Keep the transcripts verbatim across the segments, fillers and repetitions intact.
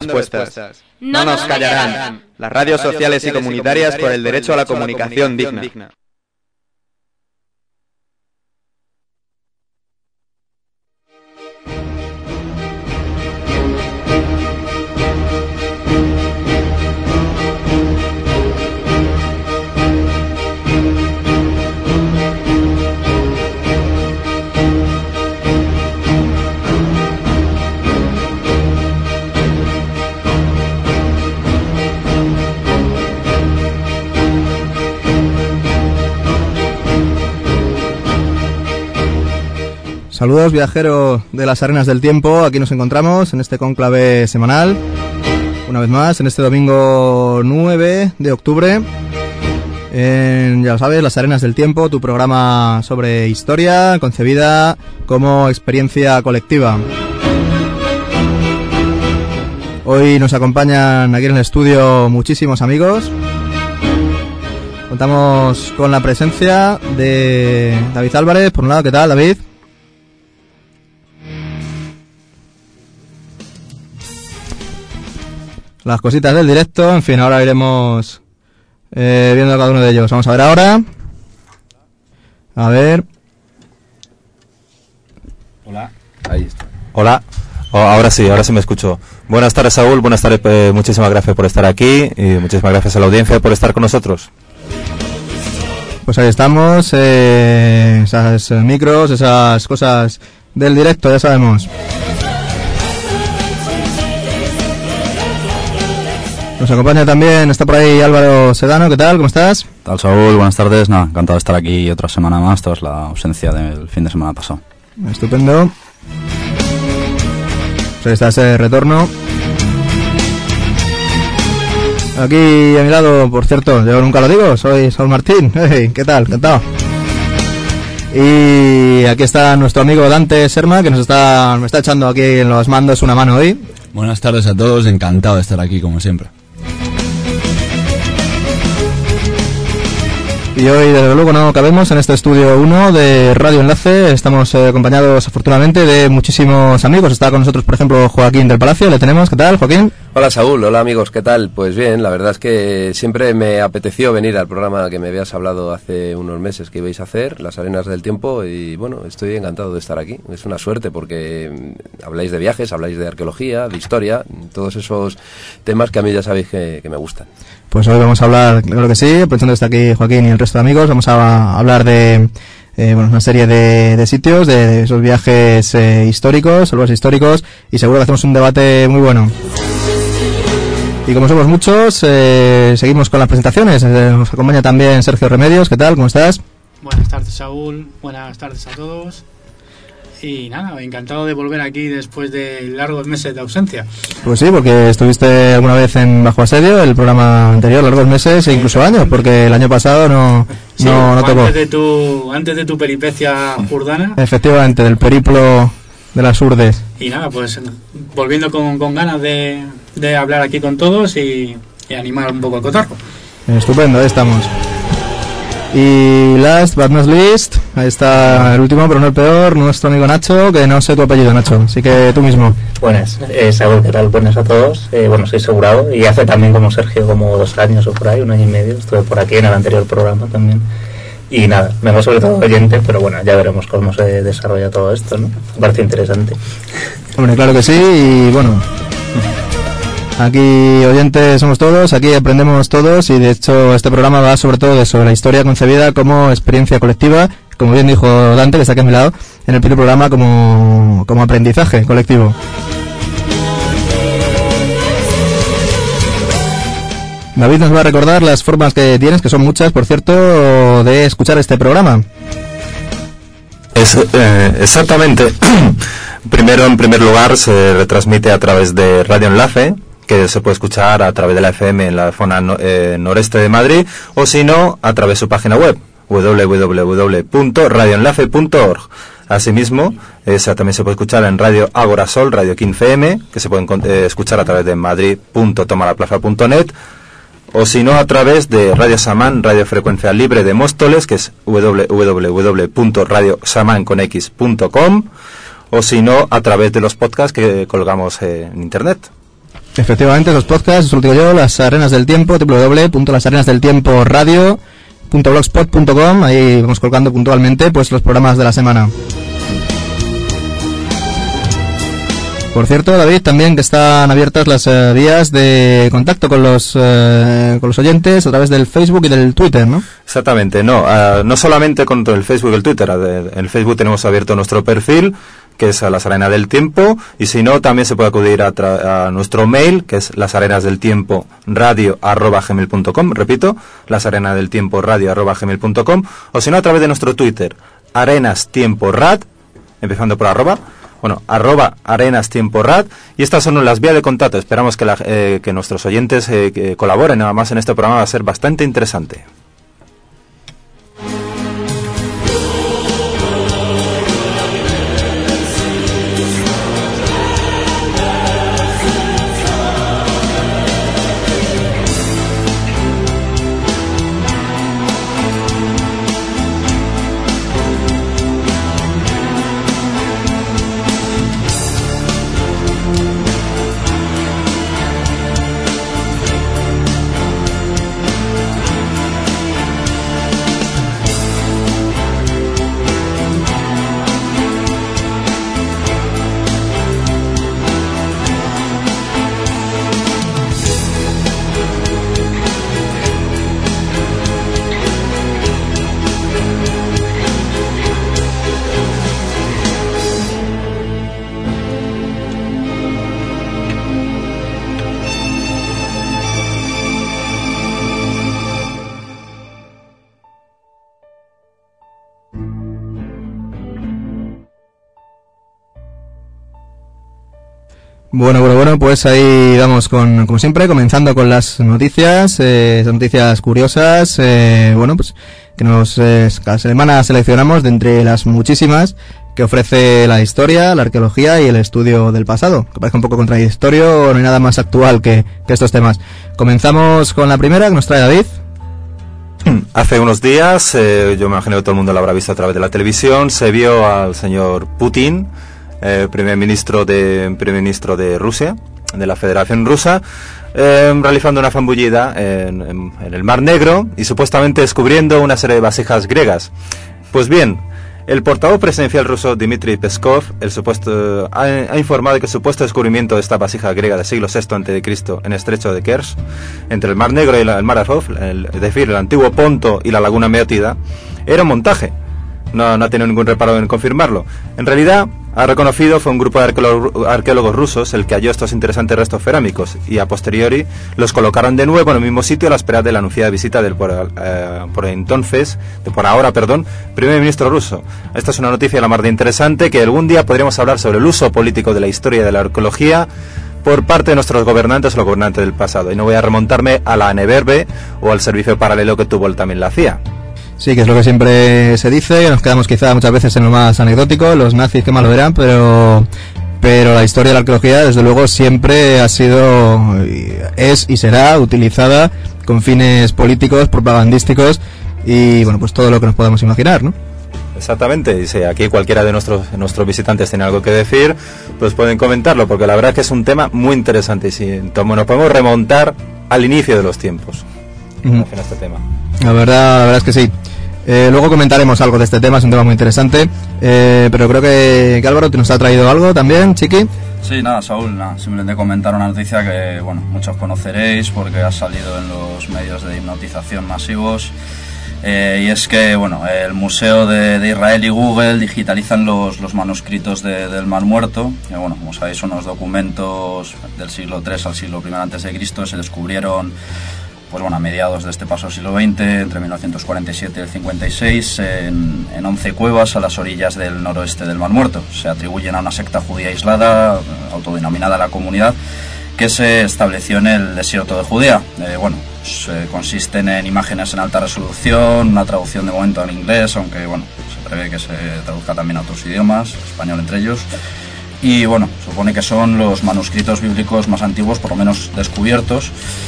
respuestas. No nos callarán. Las radios sociales y comunitarias por el derecho a la comunicación digna. Saludos, viajeros de las arenas del tiempo. Aquí nos encontramos en este cónclave semanal, una vez más, en este domingo nueve de octubre, en, ya lo sabes, las arenas del tiempo, tu programa sobre historia concebida como experiencia colectiva. Hoy nos acompañan aquí en el estudio muchísimos amigos. Contamos con la presencia de David Álvarez, por un lado. ¿Qué tal, David? Las cositas del directo, en fin, ahora iremos eh, viendo cada uno de ellos. Vamos a ver ahora. A ver. Hola. Ahí está. Hola. Oh, ahora sí, ahora sí me escucho. Buenas tardes, Saúl. Buenas tardes. Eh, muchísimas gracias por estar aquí y muchísimas gracias a la audiencia por estar con nosotros. Pues ahí estamos. Eh, esas eh, micros, esas cosas del directo, ya sabemos. Nos acompaña también, está por ahí Álvaro Sedano. ¿Qué tal? ¿Cómo estás? ¿Qué tal, Saúl? Buenas tardes. Nada, encantado de estar aquí otra semana más tras la ausencia del fin de semana pasado. Estupendo. Pues ahí está ese retorno. Aquí a mi lado, por cierto, yo nunca lo digo, soy Saúl Martín. Hey, ¿qué tal? Encantado. Y aquí está nuestro amigo Dante Serma, que nos está, me está echando aquí en los mandos una mano hoy. Buenas tardes a todos, encantado de estar aquí como siempre. Y hoy, desde luego, no cabemos en este estudio uno de Radio Enlace. Estamos eh, acompañados, afortunadamente, de muchísimos amigos. Está con nosotros, por ejemplo, Joaquín del Palacio. ¿Le tenemos? ¿Qué tal, Joaquín? Hola, Saúl. Hola, amigos. ¿Qué tal? Pues bien, la verdad es que siempre me apeteció venir al programa que me habías hablado hace unos meses que ibais a hacer, Las Arenas del Tiempo, y bueno, estoy encantado de estar aquí. Es una suerte porque habláis de viajes, habláis de arqueología, de historia, todos esos temas que a mí ya sabéis que, que me gustan. Pues hoy vamos a hablar, claro que sí, aprovechando que está aquí Joaquín y el resto de amigos, vamos a hablar de eh, bueno, una serie de, de sitios, de, de esos viajes eh, históricos, lugares históricos, y seguro que hacemos un debate muy bueno. Y como somos muchos, eh, seguimos con las presentaciones. Eh, nos acompaña también Sergio Remedios. ¿Qué tal? ¿Cómo estás? Buenas tardes, Saúl. Buenas tardes a todos. Y nada, encantado de volver aquí después de largos meses de ausencia. Pues sí, porque estuviste alguna vez en Bajo Asedio, el programa anterior, largos meses e incluso años, porque el año pasado no, sí, no, no tocó. Antes de tu, antes de tu peripecia urdana. Efectivamente, del periplo de las Urdes. Y nada, pues volviendo con, con ganas de, de hablar aquí con todos y, y animar un poco el cotarro. Estupendo, ahí estamos. Y last but not least, ahí está el último, pero no el peor, nuestro amigo Nacho, que no sé tu apellido, Nacho, así que tú mismo. Buenas, eh, Saúl, ¿qué tal? Buenas a todos. Eh, bueno, soy asegurado y hace también como Sergio como dos años o por ahí, un año y medio, estuve por aquí en el anterior programa también. Y nada, vengo sobre todo oyente, pero bueno, ya veremos cómo se desarrolla todo esto, ¿no? Me parece interesante. Hombre, claro que sí, y bueno... Aquí oyentes somos todos, aquí aprendemos todos y de hecho este programa va sobre todo de sobre la historia concebida como experiencia colectiva, como bien dijo Dante, que está aquí a mi lado, en el primer programa como, como aprendizaje colectivo. David nos va a recordar las formas que tienes, que son muchas, por cierto, de escuchar este programa. Es, eh, exactamente. Primero, en primer lugar, se retransmite a través de Radio Enlace, que se puede escuchar a través de la F M en la zona no, eh, noreste de Madrid, o si no, a través de su página web, doble u doble u doble u punto radio enlace punto org. Asimismo, esa también se puede escuchar en Radio Ágora Sol, Radio quince eme, que se pueden eh, escuchar a través de madrid punto tomalaplaza punto net, o si no, a través de Radio Samán, Radio Frecuencia Libre de Móstoles, que es doble u doble u doble u punto radio samán punto com, o si no, a través de los podcasts que colgamos eh, en internet. Efectivamente, los podcasts, eso lo digo yo, Las Arenas del Tiempo, doble u doble u doble u punto las arenas del tiempo radio punto blogspot punto com, ahí vamos colgando puntualmente pues los programas de la semana. Por cierto, David, también que están abiertas las eh, vías de contacto con los eh, con los oyentes a través del Facebook y del Twitter, ¿no? Exactamente, no, uh, no solamente con el Facebook y el Twitter. En el Facebook tenemos abierto nuestro perfil, que es a Las Arenas del Tiempo, y si no, también se puede acudir a, tra- a nuestro mail, que es lasarenasdeltiempo radio arroba gmail punto com, repito, lasarenasdeltiempo radio arroba gmail punto com, o si no, a través de nuestro Twitter, arenastiemporad, empezando por arroba, bueno, arroba arenastiemporad, y estas son las vías de contacto. Esperamos que, la, eh, que nuestros oyentes eh, que colaboren nada más en este programa, va a ser bastante interesante. Bueno, bueno, bueno, pues ahí vamos con, como siempre, comenzando con las noticias, eh, esas noticias curiosas, eh, bueno, pues que nos, eh, cada semana seleccionamos de entre las muchísimas que ofrece la historia, la arqueología y el estudio del pasado, que parece un poco contradictorio, no hay nada más actual que, que estos temas. Comenzamos con la primera que nos trae David. Hace unos días, eh, yo me imagino que todo el mundo lo habrá visto a través de la televisión, se vio al señor Putin, eh, primer ministro de primer ministro de Rusia, de la Federación Rusa, eh, realizando una fambullida en, en, en el Mar Negro y supuestamente descubriendo una serie de vasijas griegas. Pues bien, el portavoz presidencial ruso Dmitry Peskov el supuesto, ha, ha informado de que el supuesto descubrimiento de esta vasija griega del siglo sexto antes de Cristo en el estrecho de Kerch, entre el Mar Negro y el Mar Azov, el, es decir, el antiguo Ponto y la laguna Meotida, era un montaje. No, no ha tenido ningún reparo en confirmarlo. En realidad, ha reconocido fue un grupo de arqueólogos, arqueólogos rusos el que halló estos interesantes restos cerámicos y a posteriori los colocaron de nuevo en el mismo sitio a la espera de la anunciada visita del por, eh, por entonces, de por ahora, perdón, primer ministro ruso. Esta es una noticia de la mar de interesante que algún día podríamos hablar sobre el uso político de la historia de la arqueología por parte de nuestros gobernantes o los gobernantes del pasado. Y no voy a remontarme a la Neverbe o al servicio paralelo que tuvo también la C I A. Sí, que es lo que siempre se dice, que nos quedamos quizá muchas veces en lo más anecdótico, los nazis qué mal lo verán, pero pero la historia de la arqueología desde luego siempre ha sido, es y será utilizada con fines políticos, propagandísticos y bueno, pues todo lo que nos podamos imaginar, ¿no? Exactamente, y si aquí cualquiera de nuestros nuestros visitantes tiene algo que decir, pues pueden comentarlo, porque la verdad es que es un tema muy interesante y si nos podemos remontar al inicio de los tiempos en uh-huh. este tema. La verdad, la verdad es que sí. Eh, luego comentaremos algo de este tema, es un tema muy interesante. Eh, pero creo que, que Álvaro te nos ha traído algo también, Chiqui. Sí, nada, Saúl, nada, simplemente comentar una noticia que, bueno, muchos conoceréis porque ha salido en los medios de hipnotización masivos. Eh, y es que, bueno, el Museo de, de Israel y Google digitalizan los, los manuscritos de, del Mar Muerto. Que, bueno, como sabéis, son unos documentos del siglo tercero al siglo primero antes de Cristo. Se descubrieron, pues bueno, a mediados de este paso siglo veinte, entre mil novecientos cuarenta y siete y el cincuenta y seis, en, en once cuevas a las orillas del noroeste del Mar Muerto. Se atribuyen a una secta judía aislada, autodenominada la Comunidad, que se estableció en el desierto de Judea. Eh, bueno, pues, eh, consisten en imágenes en alta resolución, una traducción de momento al inglés, aunque bueno, se prevé que se traduzca también a otros idiomas, español entre ellos. Y bueno, supone que son los manuscritos bíblicos más antiguos, por lo menos descubiertos.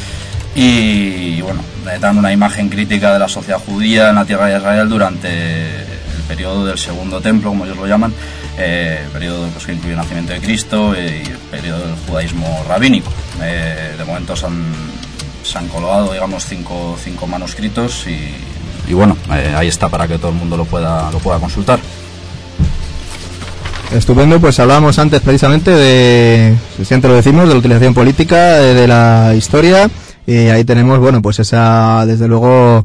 Y bueno, dan una imagen crítica de la sociedad judía en la tierra de Israel durante el periodo del Segundo Templo, como ellos lo llaman, eh, periodo pues, que incluye el nacimiento de Cristo y el periodo del judaísmo rabínico. Eh, de momento se han, se han colgado, digamos, cinco, cinco manuscritos y, y bueno, eh, ahí está para que todo el mundo lo pueda, lo pueda consultar. Estupendo, pues hablábamos antes precisamente de, siempre lo decimos, de la utilización política, de, de la historia, y ahí tenemos, bueno, pues esa, desde luego,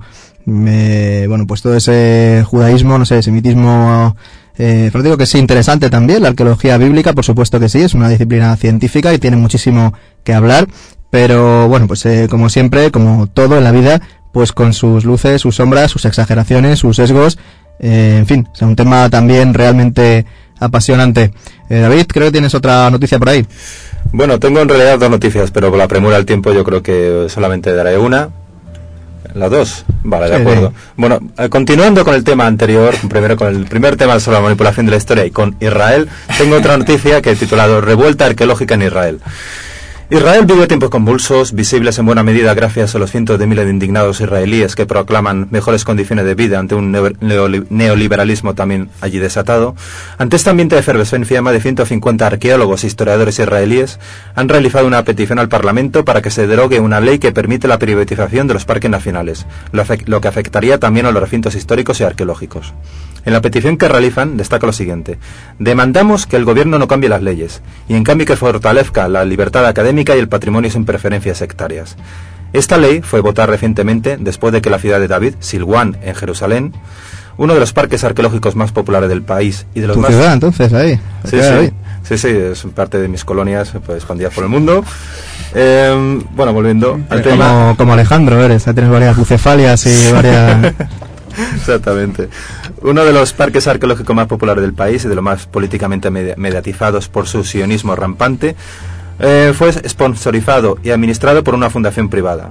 eh, bueno, pues todo ese judaísmo, no sé, semitismo, eh, pero digo que sí, interesante también, la arqueología bíblica, por supuesto que sí, es una disciplina científica y tiene muchísimo que hablar, pero bueno, pues eh, como siempre, como todo en la vida, pues con sus luces, sus sombras, sus exageraciones, sus sesgos, eh, en fin, o sea, un tema también realmente apasionante. Eh, David, creo que tienes otra noticia por ahí. Bueno, tengo en realidad dos noticias, pero por la premura del tiempo yo creo que solamente daré una. ¿Las dos? Vale, de sí, acuerdo. sí. Bueno, eh, continuando con el tema anterior, primero con el primer tema sobre la manipulación de la historia y con Israel, tengo otra noticia que he titulado Revuelta arqueológica en Israel. Israel vive tiempos convulsos, visibles en buena medida gracias a los cientos de miles de indignados israelíes que proclaman mejores condiciones de vida ante un neoliberalismo también allí desatado. Ante este ambiente de efervescencia, más de ciento cincuenta arqueólogos e historiadores israelíes han realizado una petición al Parlamento para que se derogue una ley que permite la privatización de los parques nacionales, lo que afectaría también a los recintos históricos y arqueológicos. En la petición que realizan destaca lo siguiente: demandamos que el gobierno no cambie las leyes y en cambio que fortalezca la libertad académica y el patrimonio sin preferencias sectarias. Esta ley fue votada recientemente después de que la ciudad de David, Silwan, en Jerusalén, uno de los parques arqueológicos más populares del país y de los ¿Tu más... ciudad, entonces, ahí? Sí, sí, sí, sí, es parte de mis colonias pues, expandidas por el mundo. Eh, bueno, volviendo al como, tema... como Alejandro, eres, tienes varias bucefalias y varias... Exactamente. Uno de los parques arqueológicos más populares del país y de los más políticamente mediatizados por su sionismo rampante, eh, fue sponsorizado y administrado por una fundación privada.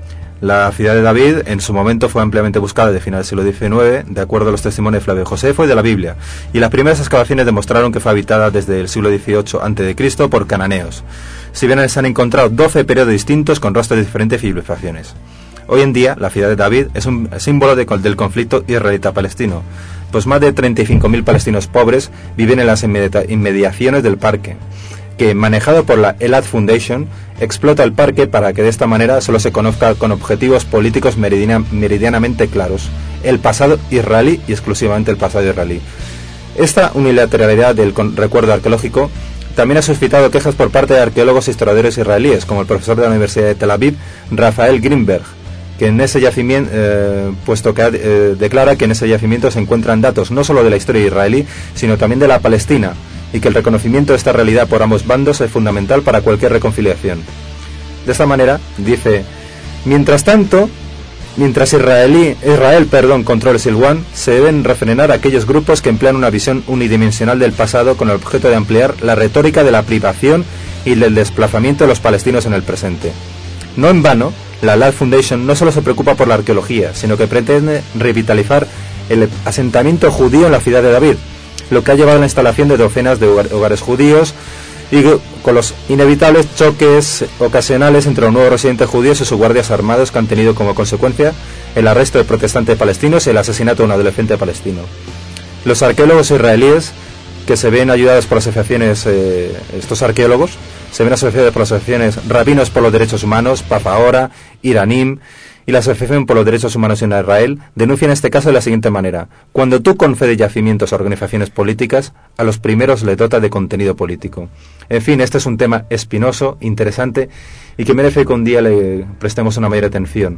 La ciudad de David en su momento fue ampliamente buscada desde finales del siglo diecinueve, de acuerdo a los testimonios de Flavio Josefo y de la Biblia, y las primeras excavaciones demostraron que fue habitada desde el siglo dieciocho antes de Cristo por cananeos, si bien se han encontrado doce periodos distintos con rostros de diferentes civilizaciones. Hoy en día, la ciudad de David es un símbolo de, del conflicto israelita-palestino, pues más de treinta y cinco mil palestinos pobres viven en las inmediaciones del parque, que, manejado por la Elad Foundation, explota el parque para que de esta manera solo se conozca con objetivos políticos meridiana, meridianamente claros el pasado israelí y exclusivamente el pasado israelí. Esta unilateralidad del recuerdo arqueológico también ha suscitado quejas por parte de arqueólogos e historiadores israelíes, como el profesor de la Universidad de Tel Aviv, Rafael Greenberg, que en ese yacimiento, eh, puesto que eh, declara que en ese yacimiento se encuentran datos no solo de la historia israelí, sino también de la Palestina, y que el reconocimiento de esta realidad por ambos bandos es fundamental para cualquier reconciliación. De esta manera, dice, mientras tanto, mientras Israelí, Israel perdón, controle Silwan, se deben refrenar aquellos grupos que emplean una visión unidimensional del pasado con el objeto de ampliar la retórica de la privación y del desplazamiento de los palestinos en el presente. No en vano, la Elad Foundation no solo se preocupa por la arqueología, sino que pretende revitalizar el asentamiento judío en la ciudad de David, lo que ha llevado a la instalación de docenas de hogares judíos y con los inevitables choques ocasionales entre los nuevos residentes judíos y sus guardias armados, que han tenido como consecuencia el arresto de protestantes palestinos y el asesinato de un adolescente palestino. Los arqueólogos israelíes, que se ven ayudados por las asociaciones, eh, estos arqueólogos, se ven asociados por las asociaciones Rabinos por los Derechos Humanos, Paz Ahora, Iranim, y la Asociación por los Derechos Humanos en Israel, denuncian este caso de la siguiente manera: cuando tú concedes yacimientos a organizaciones políticas, a los primeros les dotas de contenido político. En fin, este es un tema espinoso, interesante, y que merece que un día le prestemos una mayor atención,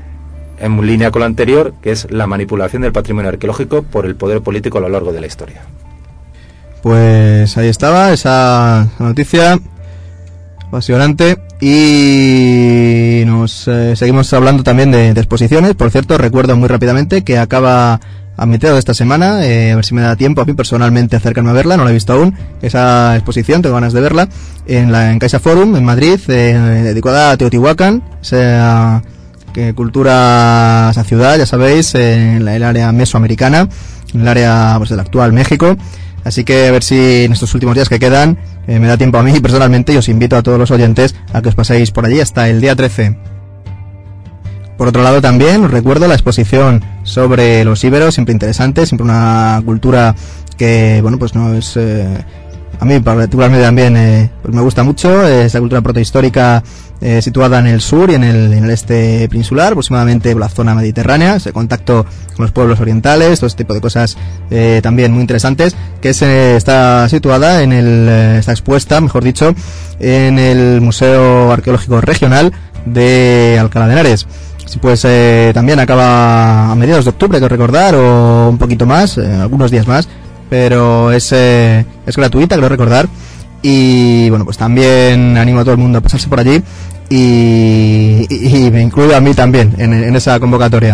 en línea con lo anterior, que es la manipulación del patrimonio arqueológico por el poder político a lo largo de la historia. Pues ahí estaba esa noticia apasionante. Y nos eh, seguimos hablando también de, de exposiciones. Por cierto, recuerdo muy rápidamente que acaba a mitad de esta semana, eh, a ver si me da tiempo a mí personalmente acercarme a verla, no la he visto aún, esa exposición, tengo ganas de verla, en la en Caixa Forum, en Madrid, eh, dedicada a Teotihuacán, esa que cultura, esa ciudad, ya sabéis, eh, en la, el área mesoamericana, en el área pues, del actual México. Así que a ver si en estos últimos días que quedan eh, me da tiempo a mí personalmente, y os invito a todos los oyentes a que os paséis por allí hasta el día trece. Por otro lado también os recuerdo la exposición sobre los íberos, siempre interesante, siempre una cultura que, bueno, pues no es... Eh, a mí particularmente también eh, pues me gusta mucho esta cultura protohistórica eh, situada en el sur y en el, en el este peninsular, aproximadamente la zona mediterránea, ese contacto con los pueblos orientales, todo este tipo de cosas eh, también muy interesantes, que se, está situada en el, eh, está expuesta, mejor dicho, en el Museo Arqueológico Regional de Alcalá de Henares. Pues eh, también acaba a mediados de octubre, hay que recordar, o un poquito más, eh, algunos días más, pero es, eh, es gratuita, quiero recordar. Y bueno, pues también animo a todo el mundo a pasarse por allí y, y, y me incluyo a mí también en, en esa convocatoria.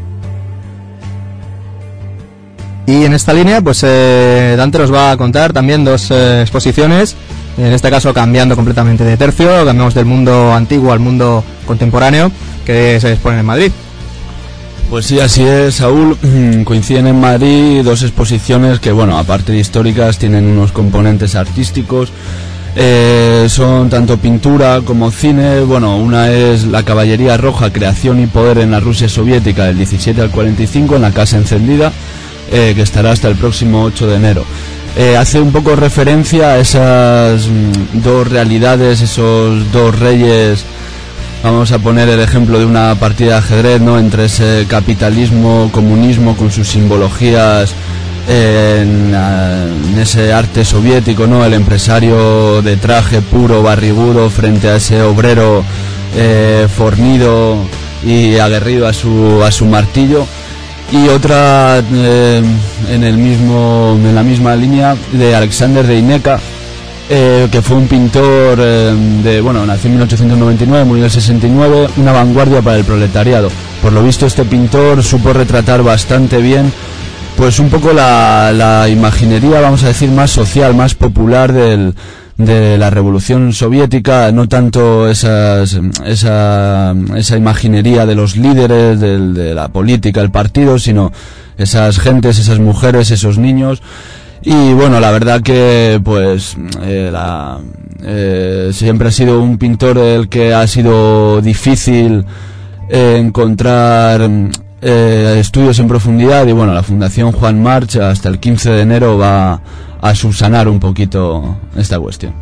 Y en esta línea, pues eh, Dante nos va a contar también dos eh, exposiciones, en este caso cambiando completamente de tercio, cambiamos del mundo antiguo al mundo contemporáneo, que se exponen en Madrid. Pues sí, así es, Saúl. Coinciden en Madrid dos exposiciones que, bueno, aparte de históricas, tienen unos componentes artísticos. Eh, son tanto pintura como cine. Bueno, una es La Caballería Roja, creación y poder en la Rusia soviética del diecisiete al cuarenta y cinco en la Casa Encendida, eh, que estará hasta el próximo ocho de enero. Eh, hace un poco referencia a esas mm, dos realidades, esos dos reyes. Vamos a poner el ejemplo de una partida de ajedrez, ¿no?, entre ese capitalismo, comunismo con sus simbologías eh, en, en ese arte soviético, ¿no?, el empresario de traje puro, barrigudo, frente a ese obrero eh, fornido y aguerrido a su a su martillo. Y otra eh, en el mismo en la misma línea de Alexander Deineka, Eh, que fue un pintor eh, de, bueno, nació en mil ochocientos noventa y nueve, murió en el sesenta y nueve, una vanguardia para el proletariado. Por lo visto este pintor supo retratar bastante bien, pues un poco la, la imaginería, vamos a decir, más social, más popular del, de la revolución soviética, no tanto esas, esa, esa imaginería de los líderes, del, de la política, el partido, sino esas gentes, esas mujeres, esos niños. Y bueno, la verdad que pues eh, la, eh, siempre ha sido un pintor el que ha sido difícil eh, encontrar eh, estudios en profundidad, y bueno, la Fundación Juan March hasta el quince de enero va a subsanar un poquito esta cuestión.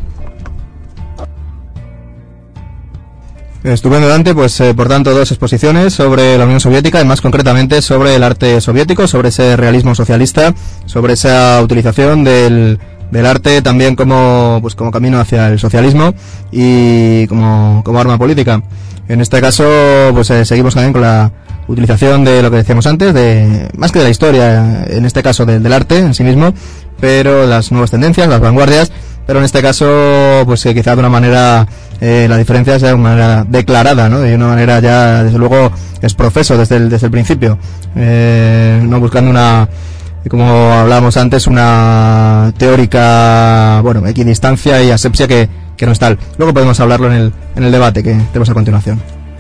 Estupendo, Dante. Pues eh, por tanto dos exposiciones sobre la Unión Soviética y más concretamente sobre el arte soviético, sobre ese realismo socialista, sobre esa utilización del, del arte también como pues como camino hacia el socialismo y como, como arma política. En este caso pues eh, seguimos también con la utilización de lo que decíamos antes, de más que de la historia, en este caso de, del arte en sí mismo, pero las nuevas tendencias, las vanguardias. Pero en este caso, pues eh, quizá de una manera, eh, la diferencia sea de una manera declarada, ¿no? De una manera ya, desde luego, es profeso desde el, desde el principio. Eh, no buscando una, como hablábamos antes, una teórica, bueno, equidistancia y asepsia que, que no es tal. Luego podemos hablarlo en el, en el debate que tenemos a continuación.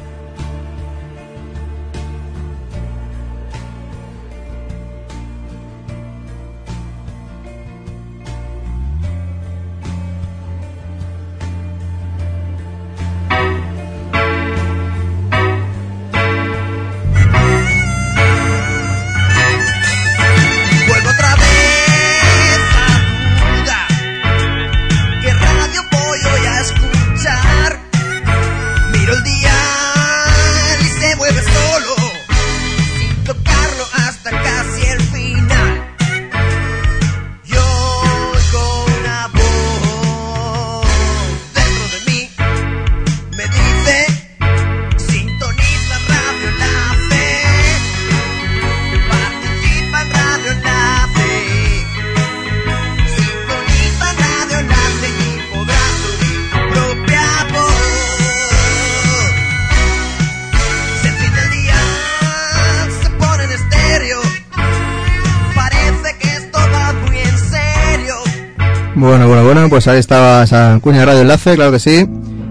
Bueno, bueno, bueno, pues ahí estaba esa cuña de Radio Enlace, claro que sí.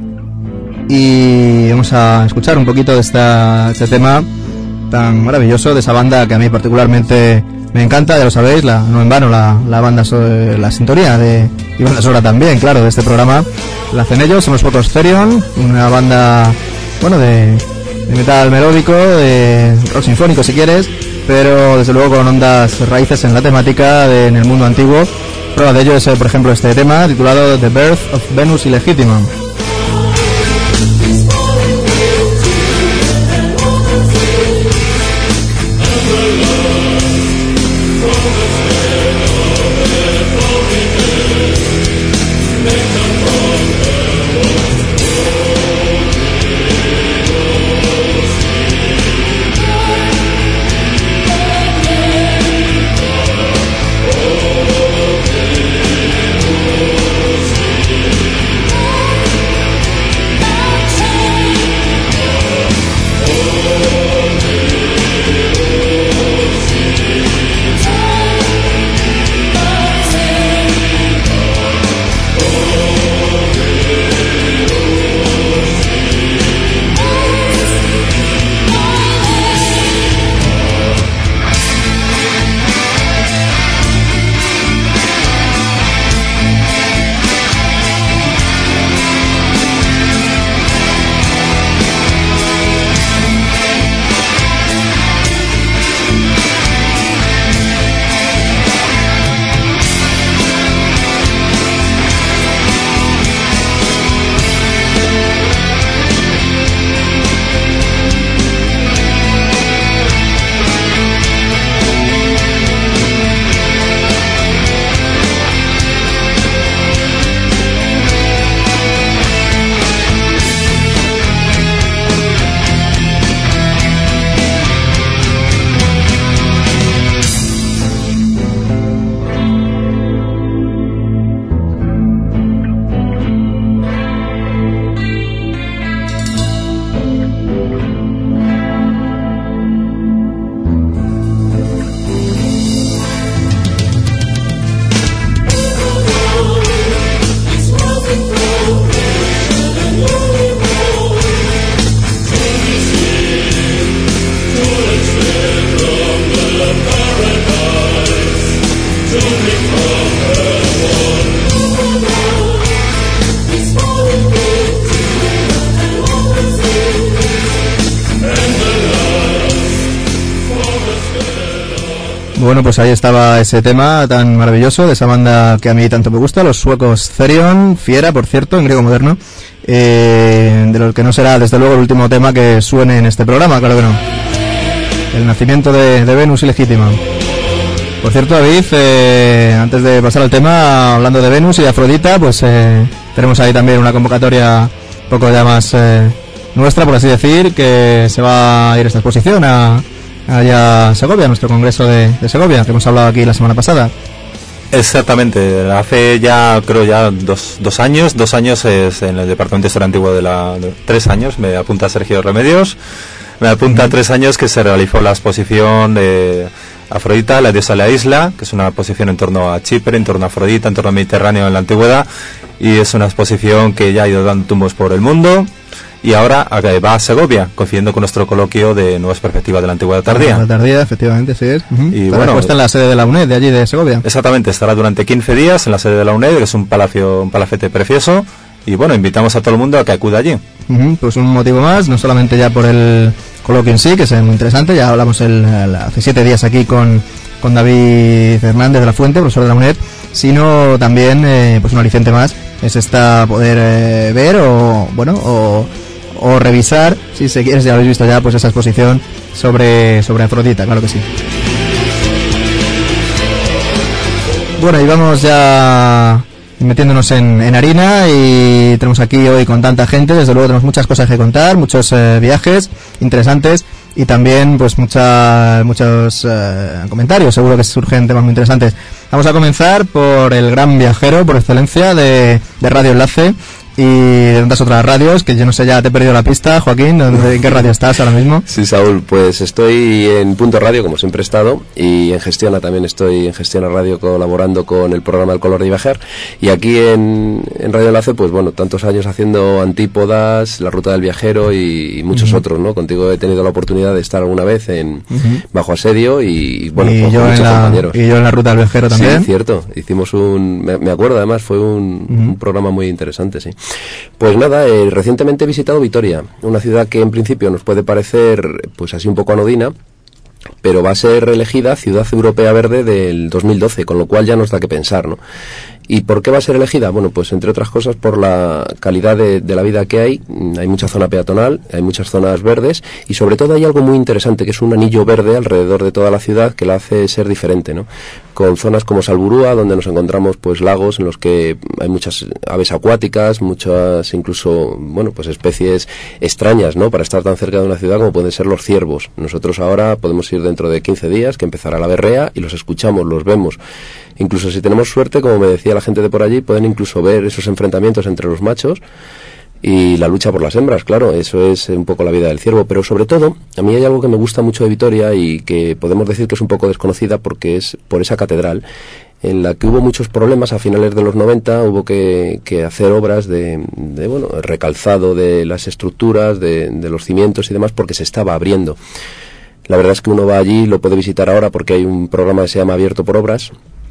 Y vamos a escuchar un poquito de esta, este tema tan maravilloso de esa banda que a mí particularmente me encanta, ya lo sabéis, la, no en vano la, la banda, sobre, la sintonía de y banda sonora también, claro, de este programa la hacen ellos, son los Photospherion, una banda, bueno, de, de metal melódico, de rock sinfónico si quieres, pero desde luego con hondas raíces en la temática de, en el mundo antiguo. Prueba de ello es, por ejemplo, este tema titulado The Birth of Venus Illegitima. Bueno, pues ahí estaba ese tema tan maravilloso de esa banda que a mí tanto me gusta, los suecos Therion, fiera, por cierto, en griego moderno, eh, de los que no será desde luego el último tema que suene en este programa, claro que no. El nacimiento de, de Venus Ilegítima. Por cierto, David, eh, antes de pasar al tema, hablando de Venus y de Afrodita, pues eh, tenemos ahí también una convocatoria un poco ya más eh, nuestra, por así decir, que se va a ir esta exposición a... allá a Segovia, nuestro congreso de, de Segovia, que hemos hablado aquí la semana pasada. Exactamente, hace ya, creo ya dos, dos años, dos años es en el Departamento de Historia Antigua de la, de, tres años, me apunta Sergio Remedios, me apunta uh-huh. tres años que se realizó la exposición de Afrodita, la diosa de la isla, que es una exposición en torno a Chipre, en torno a Afrodita, en torno al Mediterráneo en la antigüedad, y es una exposición que ya ha ido dando tumbos por el mundo. Y ahora va a Segovia, coincidiendo con nuestro coloquio de Nuevas Perspectivas de la Antigüedad Tardía. La Tardía, efectivamente, sí es. Uh-huh. Y Está bueno, puesta en la sede de la UNED, de allí de Segovia. Exactamente, estará durante quince días en la sede de la UNED, que es un palacio, un palacete precioso. Y bueno, invitamos a todo el mundo a que acuda allí. Uh-huh. Pues un motivo más, no solamente ya por el coloquio en sí, que es muy interesante, ya hablamos el, el, hace siete días aquí con, con David Hernández de la Fuente, profesor de la UNED, sino también eh, pues un aliciente más, es esta poder eh, ver o, bueno, o... o revisar, si se quiere, si habéis visto ya, pues esa exposición sobre, sobre Afrodita, claro que sí. Bueno, y vamos ya metiéndonos en, en harina, y tenemos aquí hoy con tanta gente, desde luego tenemos muchas cosas que contar, muchos eh, viajes interesantes, y también pues mucha, muchos eh, comentarios, seguro que surgen temas muy interesantes. Vamos a comenzar por el gran viajero por excelencia de, de Radio Enlace y de tantas otras radios, que yo no sé, ya te he perdido la pista, Joaquín. ¿En qué radio estás ahora mismo? Sí, Saúl, pues estoy en Punto Radio, como siempre he estado, y en Gestiona también estoy en Gestiona Radio colaborando con el programa El Color de Viajar, y aquí en, en Radio Enlace, pues bueno, tantos años haciendo Antípodas, La Ruta del Viajero y, y muchos uh-huh. otros, ¿no? Contigo he tenido la oportunidad de estar alguna vez en uh-huh. Bajo Asedio y bueno, y pues, yo con muchos en la, compañeros. Y yo en La Ruta del Viajero también. Sí, cierto, hicimos un, me, me acuerdo además, fue un, uh-huh. un programa muy interesante, sí. Pues nada, eh, recientemente he visitado Vitoria, una ciudad que en principio nos puede parecer pues así un poco anodina, pero va a ser elegida Ciudad Europea Verde del dos mil doce, con lo cual ya nos da que pensar, ¿no? ¿Y por qué va a ser elegida? Bueno, pues entre otras cosas por la calidad de, de la vida que hay. Hay mucha zona peatonal, hay muchas zonas verdes y sobre todo hay algo muy interesante que es un anillo verde alrededor de toda la ciudad que la hace ser diferente, ¿no? Con zonas como Salburúa, donde nos encontramos pues lagos en los que hay muchas aves acuáticas, muchas incluso, bueno, pues especies extrañas, ¿no? Para estar tan cerca de una ciudad como pueden ser los ciervos. Nosotros ahora podemos ir dentro de quince días, que empezará la berrea, y los escuchamos, los vemos. Incluso si tenemos suerte, como me decía la gente de por allí, pueden incluso ver esos enfrentamientos entre los machos y la lucha por las hembras, claro, eso es un poco la vida del ciervo. Pero sobre todo, a mí hay algo que me gusta mucho de Vitoria y que podemos decir que es un poco desconocida porque es por esa catedral en la que hubo muchos problemas a finales de los noventa, hubo que, que hacer obras de, de, bueno, recalzado de las estructuras, de, de los cimientos y demás, porque se estaba abriendo. La verdad es que uno va allí, lo puede visitar ahora porque hay un programa que se llama Abierto por Obras,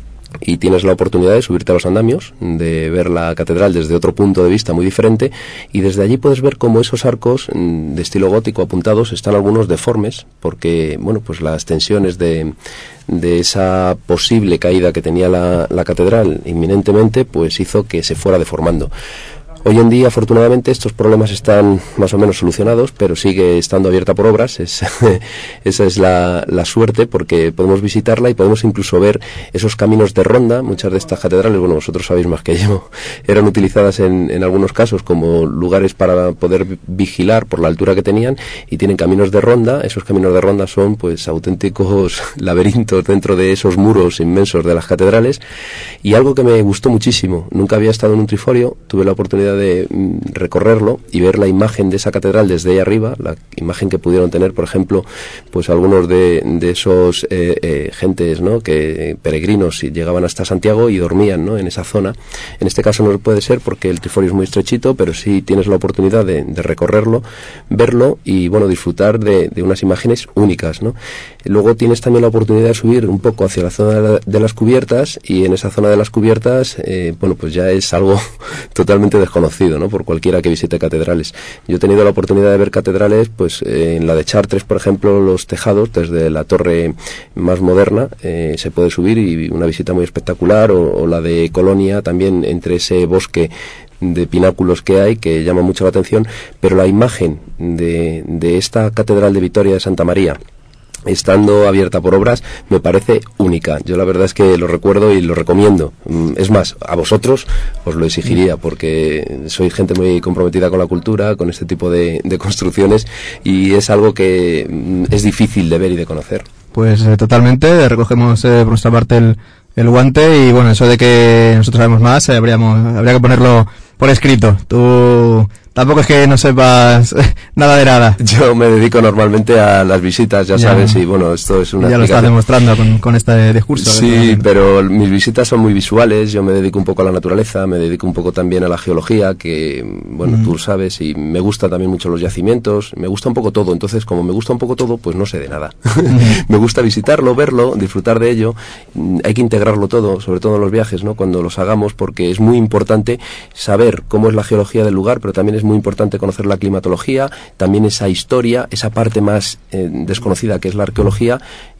y tienes la oportunidad de subirte a los andamios, de ver la catedral desde otro punto de vista muy diferente, y desde allí puedes ver cómo esos arcos de estilo gótico apuntados están algunos deformes, porque bueno, pues las tensiones de, de esa posible caída que tenía la, la catedral inminentemente, pues hizo que se fuera deformando. Hoy en día, afortunadamente, estos problemas están más o menos solucionados, pero sigue estando abierta por obras. Es, esa es la, la suerte, porque podemos visitarla y podemos incluso ver esos caminos de ronda. Muchas de estas catedrales, bueno, vosotros sabéis más que yo, eran utilizadas en, en algunos casos como lugares para poder vigilar por la altura que tenían, y tienen caminos de ronda. Esos caminos de ronda son pues auténticos laberintos dentro de esos muros inmensos de las catedrales. Y algo que me gustó muchísimo, nunca había estado en un triforio, tuve la oportunidad de recorrerlo y ver la imagen de esa catedral desde ahí arriba, la imagen que pudieron tener, por ejemplo, pues algunos de, de esos eh, eh, gentes, ¿no?, que peregrinos llegaban hasta Santiago y dormían, ¿no?, en esa zona. En este caso no puede ser porque el triforio es muy estrechito, pero sí tienes la oportunidad de, de recorrerlo, verlo y, bueno, disfrutar de, de unas imágenes únicas, ¿no? Luego tienes también la oportunidad de subir un poco hacia la zona de, la, de las cubiertas, y en esa zona de las cubiertas, eh, bueno, pues ya es algo totalmente desconocido, ¿no?, por cualquiera que visite catedrales. Yo he tenido la oportunidad de ver catedrales, pues eh, en la de Chartres, por ejemplo, los tejados, desde la torre más moderna, eh, se puede subir, y una visita muy espectacular, o, o la de Colonia, también entre ese bosque de pináculos que hay, que llama mucho la atención, pero la imagen de, de esta catedral de Vitoria de Santa María, estando abierta por obras, me parece única. Yo la verdad es que lo recuerdo y lo recomiendo. Es más, a vosotros os lo exigiría, porque sois gente muy comprometida con la cultura, con este tipo de, de construcciones, y es algo que es difícil de ver y de conocer. Pues eh, totalmente, recogemos eh, por nuestra parte el, el guante, y bueno, eso de que nosotros sabemos más, eh, habríamos, habría que ponerlo por escrito. Tú tampoco es que no sepas nada de nada. Yo me dedico normalmente a las visitas, ya, ya. sabes, y bueno, esto es una... Ya lo estás demostrando con, con este discurso. Sí, pero mis visitas son muy visuales. Yo me dedico un poco a la naturaleza, me dedico un poco también a la geología, que, bueno, mm. tú sabes, y me gusta también mucho los yacimientos, me gusta un poco todo. Entonces, como me gusta un poco todo, pues no sé de nada. Mm. Me gusta visitarlo, verlo, disfrutar de ello. Hay que integrarlo todo, sobre todo en los viajes, ¿no?, cuando los hagamos, porque es muy importante saber cómo es la geología del lugar, pero también es muy importante conocer la climatología, también esa historia, esa parte más eh, desconocida que es la arqueología,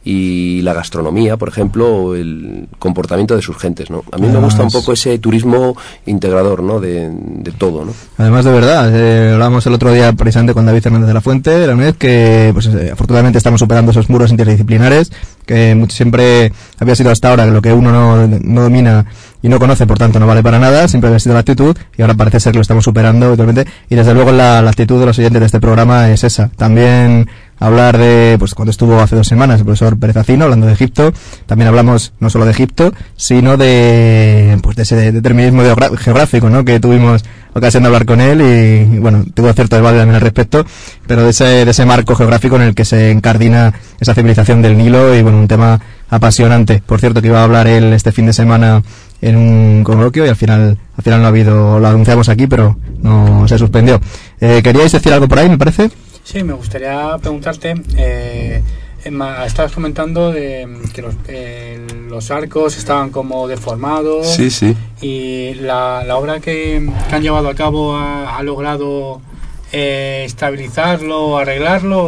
y la gastronomía, por ejemplo, o el comportamiento de sus gentes, ¿no? A mí Además, me gusta un poco ese turismo integrador, ¿no?, de, de todo, ¿no? Además, de verdad, eh, hablábamos el otro día precisamente con David Hernández de la Fuente, la vez que, pues, eh, afortunadamente estamos superando esos muros interdisciplinares, que mucho, siempre había sido hasta ahora lo que uno no, no domina y no conoce, por tanto no vale para nada, siempre había sido la actitud, y ahora parece ser que lo estamos superando totalmente, y desde luego la, la actitud de los oyentes de este programa es esa. También hablar de, pues cuando estuvo hace dos semanas el profesor Pérez Acino hablando de Egipto, también hablamos no solo de Egipto, sino de, pues de ese determinismo geográfico, ¿no?, que tuvimos ocasión de hablar con él, y, y bueno, tuvo cierto debate también al respecto, pero de ese, de ese marco geográfico en el que se encardina esa civilización del Nilo, y bueno, un tema apasionante. Por cierto, que iba a hablar él este fin de semana en un coloquio, y al final al final no ha habido, lo anunciamos aquí, pero no se suspendió. Eh, ¿Queríais decir algo por ahí, me parece? Sí, me gustaría preguntarte, eh, estabas comentando de que los, eh, los arcos estaban como deformados. Sí, sí. Y la, la obra que, que han llevado a cabo ha, ha logrado eh, estabilizarlo, arreglarlo.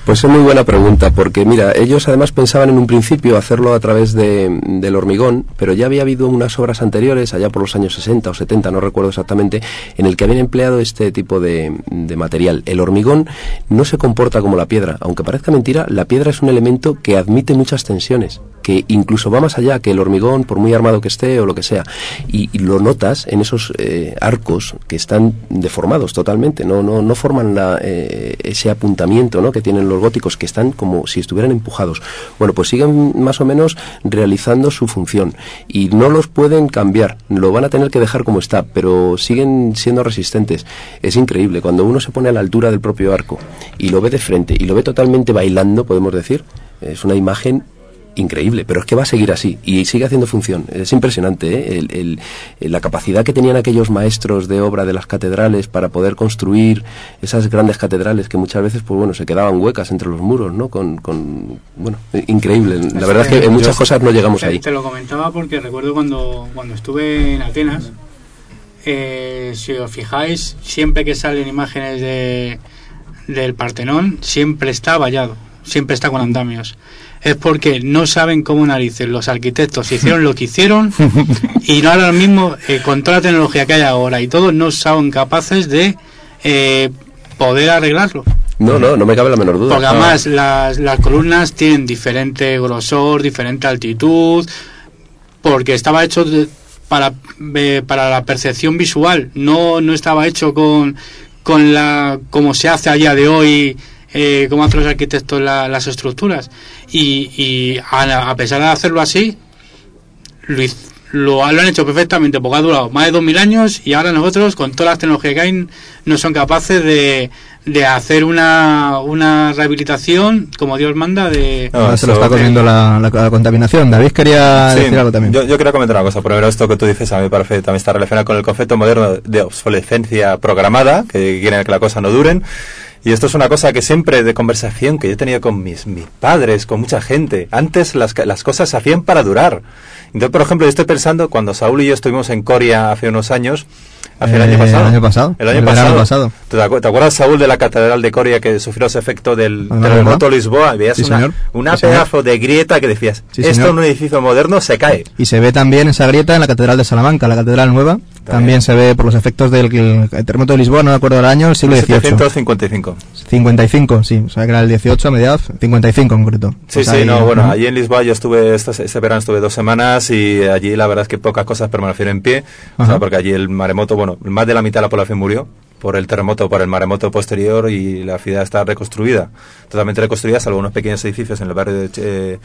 Pues es muy buena pregunta, porque mira, ellos además pensaban en un principio hacerlo a través de, del hormigón, pero ya había habido unas obras anteriores, allá por los años sesenta o setenta, no recuerdo exactamente, en el que habían empleado este tipo de, de material. El hormigón no se comporta como la piedra, aunque parezca mentira, la piedra es un elemento que admite muchas tensiones, que incluso va más allá que el hormigón, por muy armado que esté o lo que sea, y, y lo notas en esos eh, arcos que están deformados totalmente, no no no forman la, eh, ese apuntamiento, ¿no?, que tienen los góticos, que están como si estuvieran empujados. Bueno, pues siguen más o menos realizando su función y no los pueden cambiar, lo van a tener que dejar como está, pero siguen siendo resistentes. Es increíble, cuando uno se pone a la altura del propio arco y lo ve de frente y lo ve totalmente bailando, podemos decir, es una imagen increíble, pero es que va a seguir así y sigue haciendo función. Es impresionante, ¿eh? el, el, el, la capacidad que tenían aquellos maestros de obra de las catedrales para poder construir esas grandes catedrales que muchas veces, pues bueno, se quedaban huecas entre los muros, ¿no? Con, con bueno, increíble. La es verdad que es que en muchas yo, cosas no llegamos te, ahí. Te lo comentaba porque recuerdo cuando, cuando estuve en Atenas, eh, si os fijáis, siempre que salen imágenes de del Partenón, siempre está vallado, siempre está con andamios. Es porque no saben cómo narices los arquitectos hicieron lo que hicieron y ahora mismo, eh, con toda la tecnología que hay ahora y todo, no son capaces de eh, poder arreglarlo. No, no, no me cabe la menor duda. Porque además las, las columnas tienen diferente grosor, diferente altitud, porque estaba hecho de, para, eh, para la percepción visual, no, no estaba hecho con, con la como se hace a día de hoy. Eh, cómo hacen los arquitectos la, las estructuras y, y a, a pesar de hacerlo así lo, lo, lo han hecho perfectamente, porque ha durado más de dos mil años y ahora nosotros con todas las tecnologías que hay no son capaces de, de hacer una, una rehabilitación como Dios manda de... No, no se lo está comiendo la, la, la contaminación. David quería sí, decir algo también. Yo, yo quería comentar una cosa. Primero, esto que tú dices a mí me parece también está relacionado con el concepto moderno de obsolescencia programada, que quieren que la cosa no duren. Y esto es una cosa que siempre de conversación que yo he tenido con mis, mis padres, con mucha gente. Antes las, las cosas se hacían para durar. Entonces, por ejemplo, yo estoy pensando, cuando Saúl y yo estuvimos en Coria hace unos años, hace eh, el año pasado. El año pasado. El año el pasado. pasado. ¿Te, acu ¿Te acuerdas, Saúl, de la Catedral de Coria que sufrió ese efecto del terremoto de Lisboa? Veías sí, una, una sí, pedazo de grieta que decías, sí, esto señor. en un edificio moderno se cae. Y se ve también esa grieta en la Catedral de Salamanca, la Catedral Nueva. También, también se ve por los efectos del el, el terremoto de Lisboa, no me acuerdo del año, el siglo dieciocho. setecientos cincuenta y cinco. cincuenta y cinco, sí, o sea que era el dieciocho a mediados, cincuenta y cinco en concreto. Sí, pues sí, ahí, no, bueno, ¿no? allí en Lisboa yo estuve, este, este verano estuve dos semanas y allí la verdad es que pocas cosas permanecieron en pie, o sea, porque allí el maremoto, bueno, más de la mitad de la población murió por el terremoto, por el maremoto posterior y la ciudad está reconstruida, totalmente reconstruida, salvo unos pequeños edificios en el barrio de... Eh,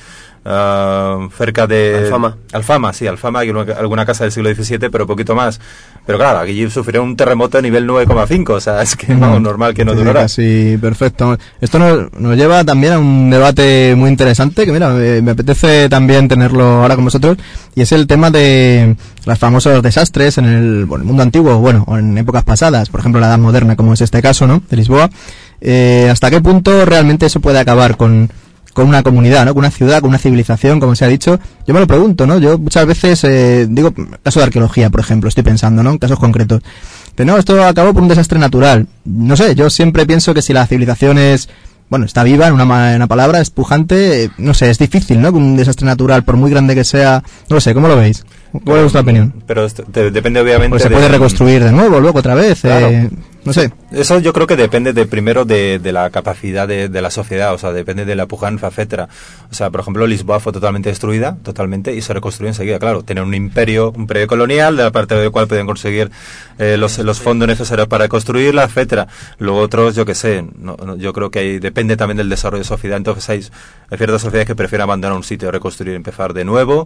Uh, cerca de Alfama. Alfama, sí, Alfama, hay una, alguna casa del siglo diecisiete, pero poquito más. Pero claro, aquí sufrió un terremoto a nivel nueve coma cinco, o sea, es que no, no normal que no sí, durara. Sí, perfecto. Esto nos, nos lleva también a un debate muy interesante, que mira, me, me apetece también tenerlo ahora con vosotros, y es el tema de los famosos desastres en el, bueno, el mundo antiguo, bueno, o en épocas pasadas, por ejemplo la Edad Moderna, como es este caso, ¿no?, de Lisboa. Eh, ¿Hasta qué punto realmente eso puede acabar con con una comunidad, ¿no?, con una ciudad, con una civilización, como se ha dicho? Yo me lo pregunto, ¿no? Yo muchas veces, eh, digo, caso de arqueología, por ejemplo, estoy pensando, ¿no?, en casos concretos. Pero no, esto acabó por un desastre natural. No sé, yo siempre pienso que si la civilización es, bueno, está viva, en una, en una palabra, es pujante, eh, no sé, es difícil, ¿no?, con un desastre natural, por muy grande que sea, no lo sé, ¿cómo lo veis? ¿Cuál es vuestra opinión? Pero esto te, depende obviamente... Pues se puede de, reconstruir de nuevo, luego otra vez, claro. eh, no sé. Eso yo creo que depende de primero de, de la capacidad de, de la sociedad, o sea, depende de la pujanza, etcétera. O sea, por ejemplo, Lisboa fue totalmente destruida, totalmente, y se reconstruyó enseguida, claro. Tener un imperio, un imperio colonial, de la parte del cual podían conseguir eh, los, los fondos necesarios para construirla, etcétera. Luego otros, yo qué sé, no, no, yo creo que ahí depende también del desarrollo de sociedad. Entonces hay, hay ciertas sociedades que prefieren abandonar un sitio, reconstruir, empezar de nuevo,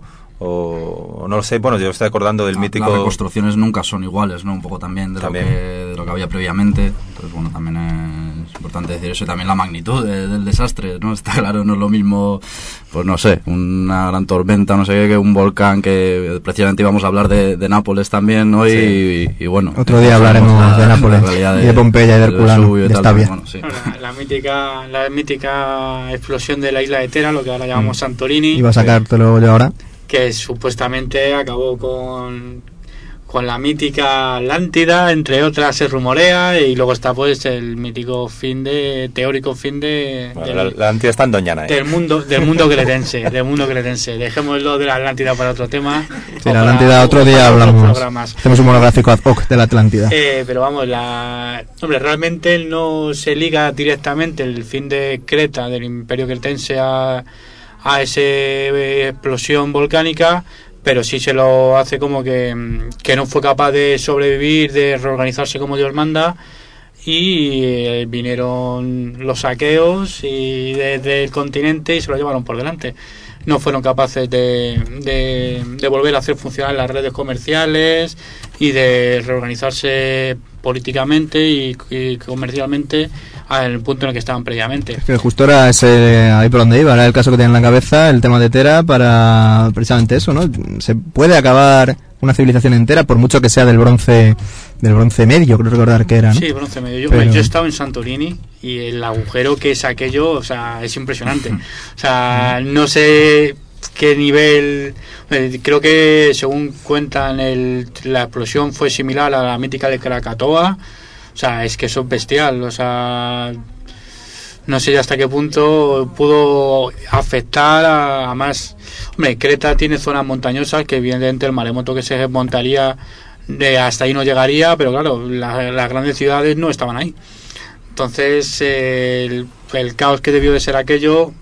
o, o no lo sé. Bueno, yo estoy acordando del la, mítico... Las reconstrucciones nunca son iguales, ¿no? Un poco también de, también. Lo, que, de lo que había previamente. Entonces, bueno, también es importante decir eso y también la magnitud de, del desastre, ¿no? Está claro, no es lo mismo, pues no sé, una gran tormenta, no sé qué, que un volcán, que precisamente íbamos a hablar de, de Nápoles también hoy, sí. y, y bueno. Otro día hablaremos la, de Nápoles, de, y de Pompeya y de Herculano, de Estavia. Bueno, sí. la, la, mítica, la mítica explosión de la isla de Tera, lo que ahora llamamos mm. Santorini. Iba a sacártelo yo ahora. Que supuestamente acabó con... con la mítica Atlántida, entre otras se rumorea, y luego está pues el mítico fin de teórico fin de, bueno, del, la Atlántida está en Doñana, ¿eh? del mundo del mundo cretense, del mundo cretense. Dejémoslo de la Atlántida para otro tema. Sí, la Atlántida otro día hablamos. Hacemos un monográfico ad hoc de la Atlántida. Eh, pero vamos, la hombre, realmente no se liga directamente el fin de Creta, del Imperio cretense, a a esa eh, explosión volcánica, pero sí se lo hace como que, que no fue capaz de sobrevivir, de reorganizarse como Dios manda, y eh, vinieron los saqueos y desde el continente y se lo llevaron por delante. No fueron capaces de, de, de volver a hacer funcionar las redes comerciales y de reorganizarse políticamente y, y comercialmente al punto en el que estaban previamente. Es que justo era ese, ahí por donde iba, era el caso que tenía en la cabeza, el tema de Tera, para precisamente eso, ¿no? Se puede acabar una civilización entera, por mucho que sea del bronce del bronce medio, creo recordar que era, ¿no? Sí, bronce medio. Yo, Pero... yo he estado en Santorini y el agujero que es aquello, o sea, es impresionante. O sea, no sé qué nivel... Eh, creo que, según cuentan, el, la explosión fue similar a la mítica de Krakatoa. O sea, es que eso es bestial. O sea, no sé hasta qué punto pudo afectar a, a más... Hombre, Creta tiene zonas montañosas que evidentemente el maremoto que se montaría de hasta ahí no llegaría, pero claro, la, las grandes ciudades no estaban ahí. Entonces, eh, el, el caos que debió de ser aquello,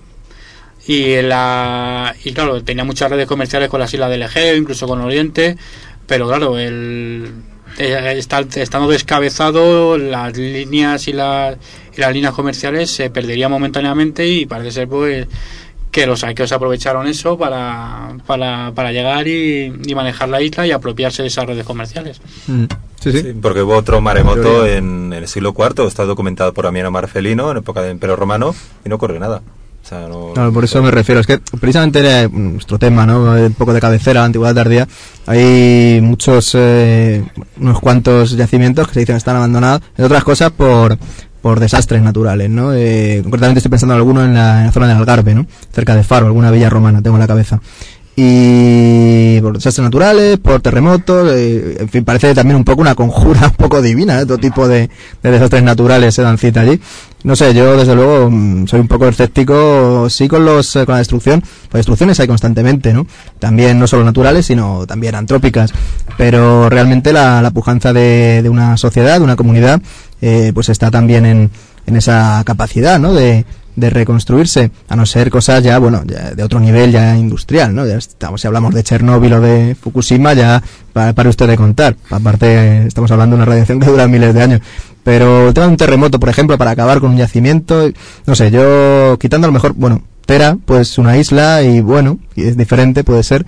y la y claro, tenía muchas redes comerciales con las islas del Egeo, incluso con Oriente, pero claro, el, el estar, estando descabezado, las líneas y, la, y las líneas comerciales se perderían momentáneamente, y parece ser pues que los saqueos aprovecharon eso para, para, para llegar y, y manejar la isla y apropiarse de esas redes comerciales. Mm. Sí, sí. Sí, porque hubo otro maremoto en, en el siglo cuarto, está documentado por Amiano Marcelino en época del Imperio Romano, y no ocurrió nada. O sea, no, claro, por eso me refiero, es que precisamente era nuestro tema, ¿no? Un poco de cabecera, antigüedad tardía. Hay muchos, eh, unos cuantos yacimientos que se dicen que están abandonados, entre otras cosas por por desastres naturales, ¿no? Eh, concretamente estoy pensando en alguno en la, en la zona del Algarve, ¿no? Cerca de Faro, alguna villa romana, tengo en la cabeza. Y por desastres naturales, por terremotos, eh, en fin, parece también un poco una conjura un poco divina, ¿eh? Todo tipo de, de desastres naturales se dan cita allí. No sé, yo desde luego soy un poco escéptico, sí, con los con la destrucción, pues destrucciones hay constantemente, ¿no? También no solo naturales, sino también antrópicas, pero realmente la, la pujanza de, de una sociedad, de una comunidad, eh, pues está también en, en esa capacidad, ¿no? De de reconstruirse, a no ser cosas ya, bueno, ya de otro nivel ya industrial, ¿no? Ya estamos, si hablamos de Chernóbil o de Fukushima, ya para, para usted de contar. Aparte, estamos hablando de una radiación que dura miles de años. Pero el tema de un terremoto, por ejemplo, para acabar con un yacimiento, no sé, yo, quitando a lo mejor, bueno, Tera, pues una isla, y bueno, y es diferente, puede ser,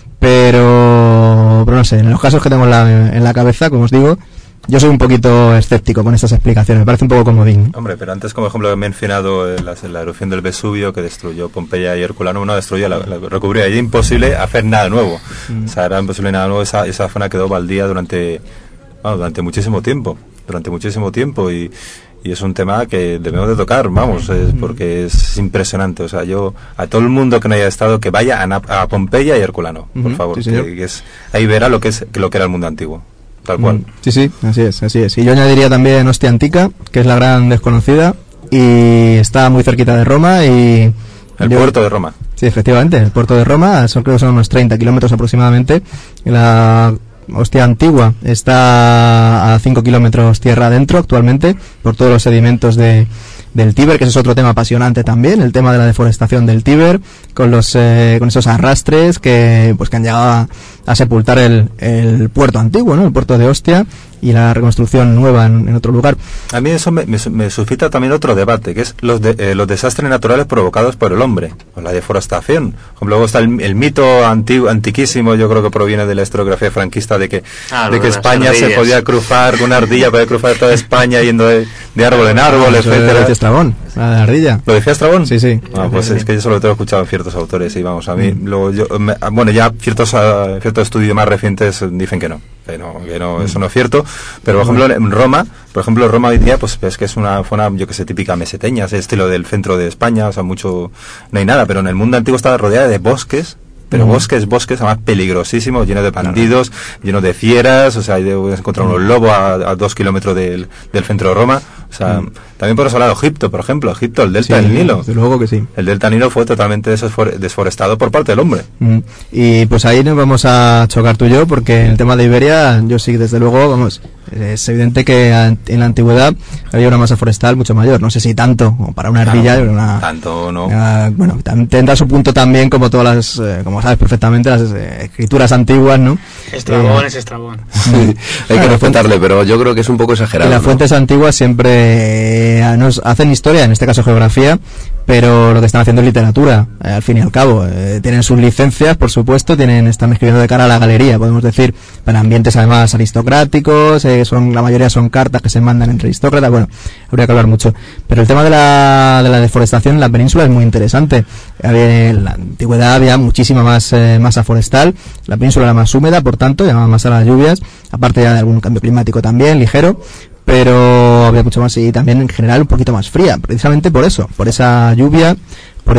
pero, pero no sé, en los casos que tengo en la, en la cabeza, como os digo, yo soy un poquito escéptico con estas explicaciones, me parece un poco comodín. Hombre, pero antes, como ejemplo, he mencionado la, la erupción del Vesubio, que destruyó Pompeya y Herculano, no destruyó, la, la recubrió, y imposible hacer nada nuevo. Mm. O sea, era imposible nada nuevo, esa, esa zona quedó baldía durante, bueno, durante muchísimo tiempo, durante muchísimo tiempo, y, y es un tema que debemos de tocar, vamos, es porque es impresionante. O sea, yo, a todo el mundo que no haya estado, que vaya a, a Pompeya y Herculano, por mm, favor, sí, que, que es, ahí verá lo que es lo que era el mundo antiguo. Tal cual. Sí, sí, así es, así es. Y yo añadiría también Ostia Antica, que es la gran desconocida, y está muy cerquita de Roma, y... El yo, puerto de Roma. Sí, efectivamente, el puerto de Roma, son, creo que son unos treinta kilómetros aproximadamente. La Ostia Antigua está a cinco kilómetros tierra adentro actualmente, por todos los sedimentos de... del Tíber, que ese es otro tema apasionante también, el tema de la deforestación del Tíber, con los eh, con esos arrastres que pues que han llegado a, a sepultar el, el puerto antiguo, ¿no? El puerto de Ostia, y la reconstrucción nueva en, en otro lugar. A mí eso me, me, me suscita también otro debate, que es los de, eh, los desastres naturales provocados por el hombre, o la deforestación. Por ejemplo, luego está el, el mito antiguo, antiquísimo, yo creo que proviene de la historiografía franquista, de que, ah, de que España ardillas. Se podía cruzar con una ardilla, podía cruzar toda España yendo de, de árbol en árbol, etcétera. Estrabón, la ardilla. ¿Lo decía Estrabón? Sí, sí. Ah, pues sí, es que yo solo lo tengo escuchado en ciertos autores, y vamos, a mí, mm. luego yo, me, bueno, ya ciertos, uh, ciertos estudios más recientes dicen que no, que no, que no, eso no es cierto, pero por ejemplo en Roma, por ejemplo Roma hoy día, pues es que es una zona, yo que sé, típica meseteña, es el estilo del centro de España, o sea, mucho, no hay nada, pero en el mundo antiguo estaba rodeada de bosques, pero uh-huh. bosques, bosques además peligrosísimos, llenos de bandidos, claro. llenos de fieras, o sea, ahí debes encontrar unos lobos a, a dos kilómetros del, del centro de Roma, o sea, uh-huh. también podemos hablar de Egipto, por ejemplo, Egipto, el delta sí, del Nilo. Desde luego que sí. El delta del Nilo fue totalmente desforestado por parte del hombre. Uh-huh. Y pues ahí nos vamos a chocar tú y yo, porque en el tema de Iberia, yo sí, desde luego, vamos, es evidente que en la antigüedad había una masa forestal mucho mayor, no sé si tanto, como para una ardilla, claro, una, tanto no. Una, bueno, tendrá su punto también, como todas las, eh, como sabes perfectamente, las eh, escrituras antiguas, ¿no? Estrabón eh, es Estrabón. Sí, hay que claro, respetarle, pero yo creo que es un poco exagerado. Las ¿no? fuentes antiguas siempre eh, nos hacen historia, en este caso geografía, pero lo que están haciendo es literatura, eh, al fin y al cabo. Eh, tienen sus licencias, por supuesto, tienen están escribiendo de cara a la galería, podemos decir, para ambientes además aristocráticos, eh, son la mayoría son cartas que se mandan entre aristócratas, bueno, habría que hablar mucho. Pero el tema de la, de la deforestación en la península es muy interesante. Había, en la antigüedad había muchísima más eh, masa forestal, la península era más húmeda, por tanto, llamaba más a las lluvias, aparte ya de algún cambio climático también, ligero, pero había mucho más y también en general un poquito más fría, precisamente por eso, por esa lluvia, por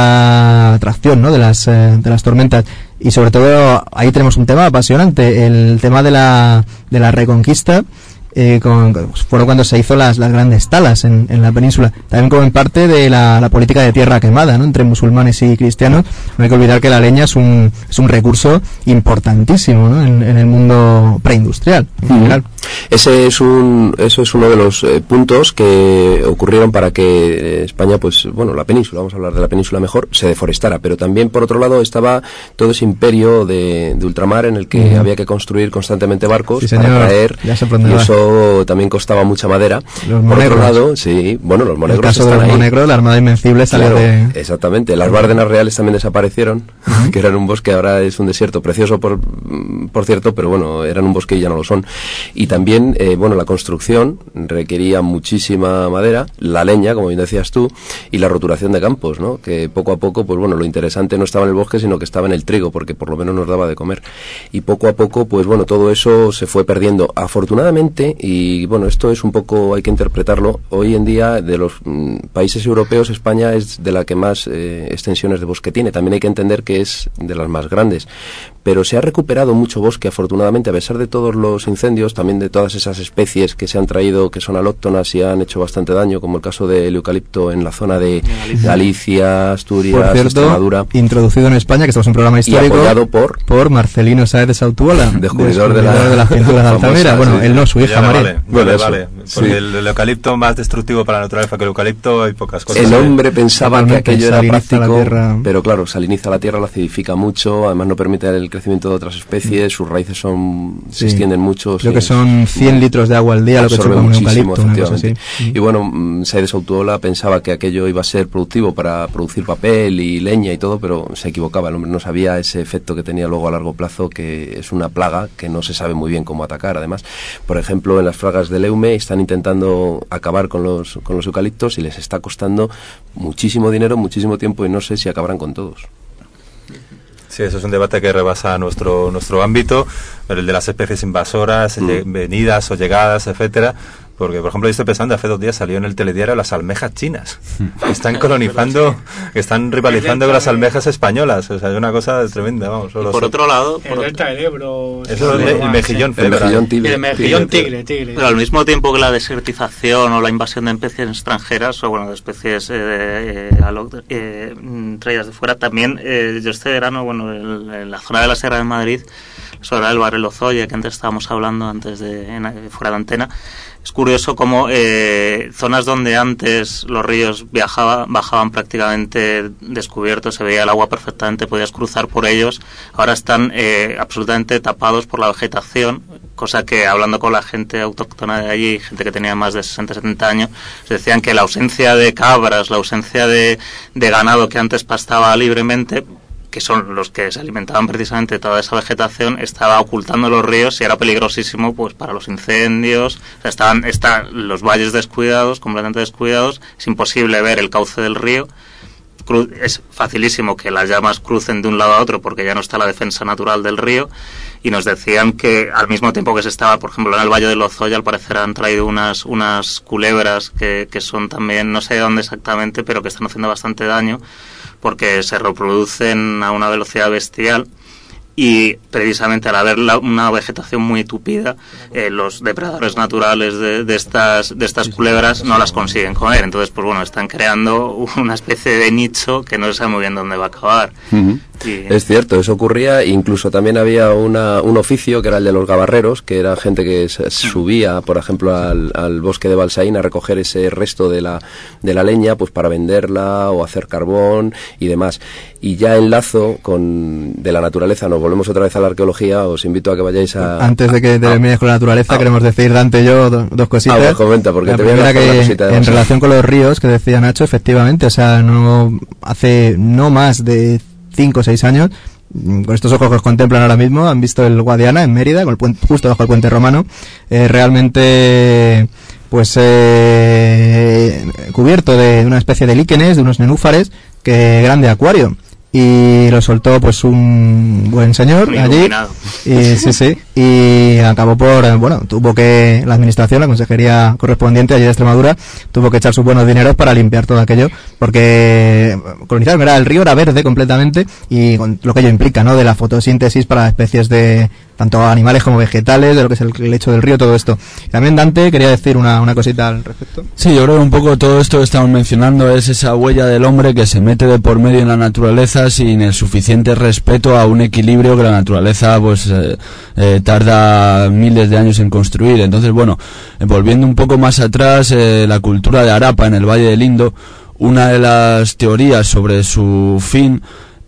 esa atracción, ¿no?, de las eh, de las tormentas. Y sobre todo ahí tenemos un tema apasionante, el tema de la de la reconquista. Eh, con, pues fueron cuando se hizo las, las grandes talas en, en la península, también como en parte de la, la política de tierra quemada, ¿no?, entre musulmanes y cristianos. No hay que olvidar que la leña es un es un recurso importantísimo, ¿no?, en, en el mundo preindustrial en general. Ese es un eso es uno de los eh, puntos que ocurrieron para que España, pues bueno, la península, vamos a hablar de la península mejor, se deforestara, pero también por otro lado estaba todo ese imperio de, de ultramar en el que uh-huh. había que construir constantemente barcos, sí, para traer, y eso también costaba mucha madera. Los por monegros. otro lado, sí, bueno, los monegros. En el caso de los ahí. monegros, la Armada Invencible sale claro, de... Exactamente, las Bárdenas Reales también desaparecieron, uh-huh. que eran un bosque, ahora es un desierto precioso, por, por cierto, pero bueno, eran un bosque y ya no lo son. Y también, eh, bueno, la construcción requería muchísima madera, la leña, como bien decías tú, y la roturación de campos, ¿no?, que poco a poco, pues bueno, lo interesante no estaba en el bosque, sino que estaba en el trigo, porque por lo menos nos daba de comer. Y poco a poco, pues bueno, todo eso se fue perdiendo. Afortunadamente, y bueno, esto es un poco, hay que interpretarlo, hoy en día de los mm, países europeos, España es de la que más eh, extensiones de bosque tiene. También hay que entender que es de las más grandes, pero se ha recuperado mucho bosque, afortunadamente, a pesar de todos los incendios, también de todas esas especies que se han traído, que son alóctonas y han hecho bastante daño, como el caso del eucalipto en la zona de Galicia, Galicia Asturias, por cierto, Extremadura. Introducido en España, que estamos en un programa histórico, y apoyado por, por Marcelino Sáez de Sautuola, descubridor de, de, de las pinturas de Altamira. Bueno, sí, él no, su hija María. Vale, bueno, vale, vale. Porque sí. el, el eucalipto más destructivo para la naturaleza que el eucalipto, hay pocas cosas. El hombre pensaba que aquello era práctico, la pero claro, saliniza la tierra, la acidifica mucho, además no permite el crecimiento de otras especies, sus raíces son sí. se extienden mucho. Creo sí, que son cien litros de agua al día lo que chupa un eucalipto, una cosa así. Y bueno, Sáez de Sautuola pensaba que aquello iba a ser productivo para producir papel y leña y todo, pero se equivocaba. El hombre no sabía ese efecto que tenía luego a largo plazo, que es una plaga que no se sabe muy bien cómo atacar. Además, por ejemplo, en las fragas del Eume están intentando acabar con los con los eucaliptos y les está costando muchísimo dinero, muchísimo tiempo, y no sé si acabarán con todos. Sí, eso es un debate que rebasa nuestro nuestro ámbito, el de las especies invasoras, mm. venidas o llegadas, etcétera. Porque, por ejemplo, yo estoy pensando, hace dos días salió en el telediario las almejas chinas, que están colonizando, que están rivalizando con las almejas españolas. O sea, es una cosa tremenda, vamos. Por son... otro lado... El delta del Ebro... Eso es el, el mejillón. El mejillón tigre. El mejillón tigre, tigre. Pero al mismo tiempo que la desertización o la invasión de especies extranjeras, o bueno, de especies eh, eh, eh, traídas de fuera, también eh, yo este verano, bueno, el, en la zona de la Sierra de Madrid, sobre el barrio Lozoya, que antes estábamos hablando, antes de en, fuera de antena, es curioso cómo eh, zonas donde antes los ríos viajaba, bajaban prácticamente descubiertos, se veía el agua perfectamente, podías cruzar por ellos, ahora están eh, absolutamente tapados por la vegetación, cosa que hablando con la gente autóctona de allí, gente que tenía más de sesenta, setenta años, decían que la ausencia de cabras, la ausencia de, de ganado que antes pastaba libremente, que son los que se alimentaban precisamente de toda esa vegetación, estaba ocultando los ríos y era peligrosísimo pues para los incendios. O sea, estaban están los valles descuidados, completamente descuidados, es imposible ver el cauce del río, cru- es facilísimo que las llamas crucen de un lado a otro porque ya no está la defensa natural del río, y nos decían que al mismo tiempo que se estaba, por ejemplo, en el Valle de Lozoya, al parecer han traído unas unas culebras que, que son también, no sé de dónde exactamente, pero que están haciendo bastante daño porque se reproducen a una velocidad bestial. Y precisamente al haber la, una vegetación muy tupida, eh, los depredadores naturales de, de estas de estas culebras no las consiguen comer. Entonces, pues bueno, están creando una especie de nicho que no se sabe muy bien dónde va a acabar. Uh-huh. Y... Es cierto, eso ocurría. Incluso también había una, un oficio que era el de los gabarreros, que era gente que se subía, por ejemplo, al, al bosque de Balsaín a recoger ese resto de la, de la leña, pues para venderla o hacer carbón y demás. Y ya enlazo con de la naturaleza, nos volvemos otra vez a la arqueología, os invito a que vayáis a... Antes de que termines ah, con la naturaleza, ah, queremos decir, Dante y yo, do, dos cositas. Ah, pues comenta, porque la te voy a primera hablar una que, cosita de en eso. relación con los ríos, que decía Nacho, efectivamente, o sea, no hace no más de cinco o seis años, con estos ojos que os contemplan ahora mismo, han visto el Guadiana en Mérida, con el puente, justo bajo el puente romano, eh, realmente... pues eh, cubierto de una especie de líquenes, de unos nenúfares, que grande acuario. Y lo soltó pues un buen señor allí y sí sí y acabó por, bueno, tuvo que la administración, la consejería correspondiente allí de Extremadura tuvo que echar sus buenos dineros para limpiar todo aquello, porque colonizaron, era el río era verde completamente, y con lo que ello implica, ¿no?, de la fotosíntesis para especies de tanto animales como vegetales, de lo que es el lecho del río, todo esto. También Dante quería decir una, una cosita al respecto. Sí, yo creo que un poco todo esto que estamos mencionando es esa huella del hombre que se mete de por medio en la naturaleza sin el suficiente respeto a un equilibrio que la naturaleza pues eh, eh, tarda miles de años en construir. Entonces, bueno, eh, volviendo un poco más atrás, eh, la cultura de Arapa en el Valle del Indo, una de las teorías sobre su fin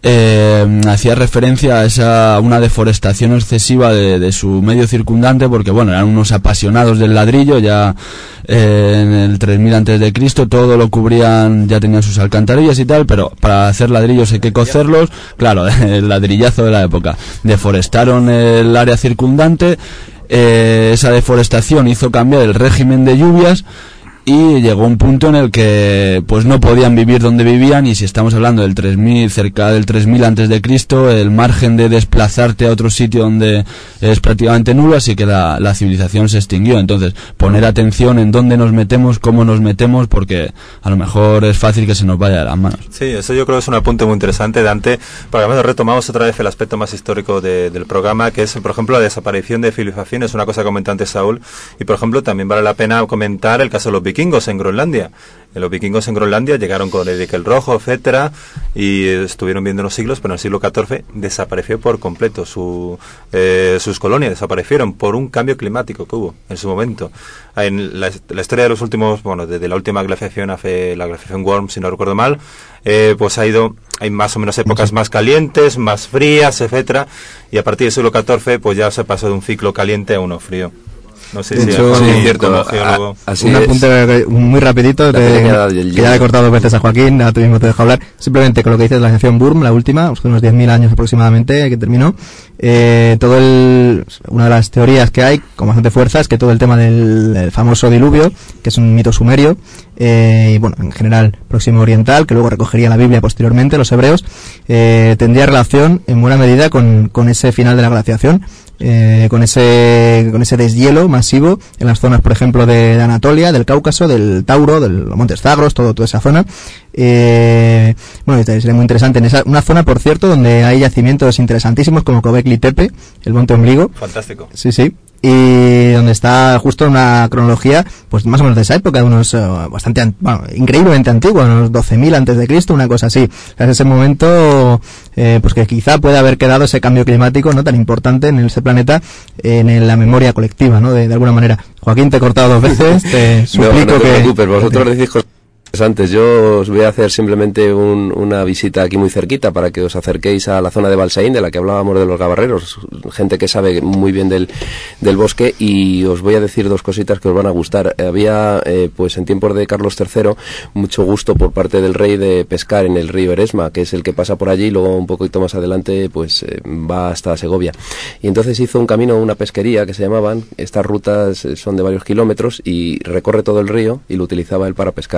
Eh, hacía referencia a esa una deforestación excesiva de, de su medio circundante, porque bueno, eran unos apasionados del ladrillo. Ya eh, en el tres mil antes de Cristo todo lo cubrían, ya tenían sus alcantarillas y tal, pero para hacer ladrillos hay que cocerlos, claro, el ladrillazo de la época. Deforestaron el área circundante, eh, esa deforestación hizo cambiar el régimen de lluvias, y llegó un punto en el que pues no podían vivir donde vivían, y si estamos hablando del tres mil, cerca del tres mil antes de Cristo, el margen de desplazarte a otro sitio donde es prácticamente nulo, así que la, la civilización se extinguió. Entonces, poner atención en dónde nos metemos, cómo nos metemos, porque a lo mejor es fácil que se nos vaya de las manos. Sí, eso yo creo que es un apunte muy interesante, Dante, porque además retomamos otra vez el aspecto más histórico de, del programa, que es, por ejemplo, la desaparición de civilizaciones, es una cosa que comentó antes Saúl, y por ejemplo también vale la pena comentar el caso de los vikingos en Groenlandia. Los vikingos en Groenlandia llegaron con Erik el Rojo, etcétera, y estuvieron viendo unos siglos, pero en el siglo catorce desapareció por completo su, eh, sus colonias, desaparecieron por un cambio climático que hubo en su momento. En la, la historia de los últimos, bueno, desde la última glaciación, hace la glaciación Worms, si no recuerdo mal, eh, pues ha ido, hay más o menos épocas más calientes, más frías, etcétera, y a partir del siglo catorce pues ya se pasó de un ciclo caliente a uno frío. No sé de si hecho, es sí, cierto, como a, geólogo. a, así un es. apunte muy rapidito, te, que ya he cortado dos veces a Joaquín, ahora tú mismo te dejo hablar. Simplemente con lo que dices de la glaciación Burm, la última, unos diez mil años aproximadamente que terminó, eh, todo el, una de las teorías que hay con bastante fuerza es que todo el tema del, del famoso diluvio, que es un mito sumerio, eh, y bueno, en general próximo oriental, que luego recogería la Biblia posteriormente, los hebreos, eh, tendría relación en buena medida con, con ese final de la glaciación. Eh, con ese con ese deshielo masivo en las zonas, por ejemplo, de, de Anatolia, del Cáucaso, del Tauro, de los Montes Zagros, todo, toda esa zona. Eh, bueno, sería muy interesante. En esa, una zona, por cierto, donde hay yacimientos interesantísimos como Göbekli Tepe, el Monte Ombligo. Fantástico. Sí, sí. Y donde está justo una cronología, pues más o menos de esa época, de unos uh, bastante, an bueno, increíblemente antiguos, unos doce mil antes de Cristo, una cosa así. O sea, es ese momento, eh, pues que quizá puede haber quedado ese cambio climático no tan importante en ese planeta, en, en la memoria colectiva, ¿no? De, de alguna manera. Joaquín, te he cortado dos veces, te suplico no, no te que... preocupes, vosotros decís cosas interesantes. Yo os voy a hacer simplemente un, una visita aquí muy cerquita para que os acerquéis a la zona de Balsaín, de la que hablábamos de los gabarreros, gente que sabe muy bien del, del bosque, y os voy a decir dos cositas que os van a gustar. Había, eh, pues en tiempos de Carlos tercero, mucho gusto por parte del rey de pescar en el río Eresma, que es el que pasa por allí, y luego un poquito más adelante pues eh, va hasta Segovia. Y entonces hizo un camino, una pesquería que se llamaban, estas rutas son de varios kilómetros y recorre todo el río, y lo utilizaba él para pescar.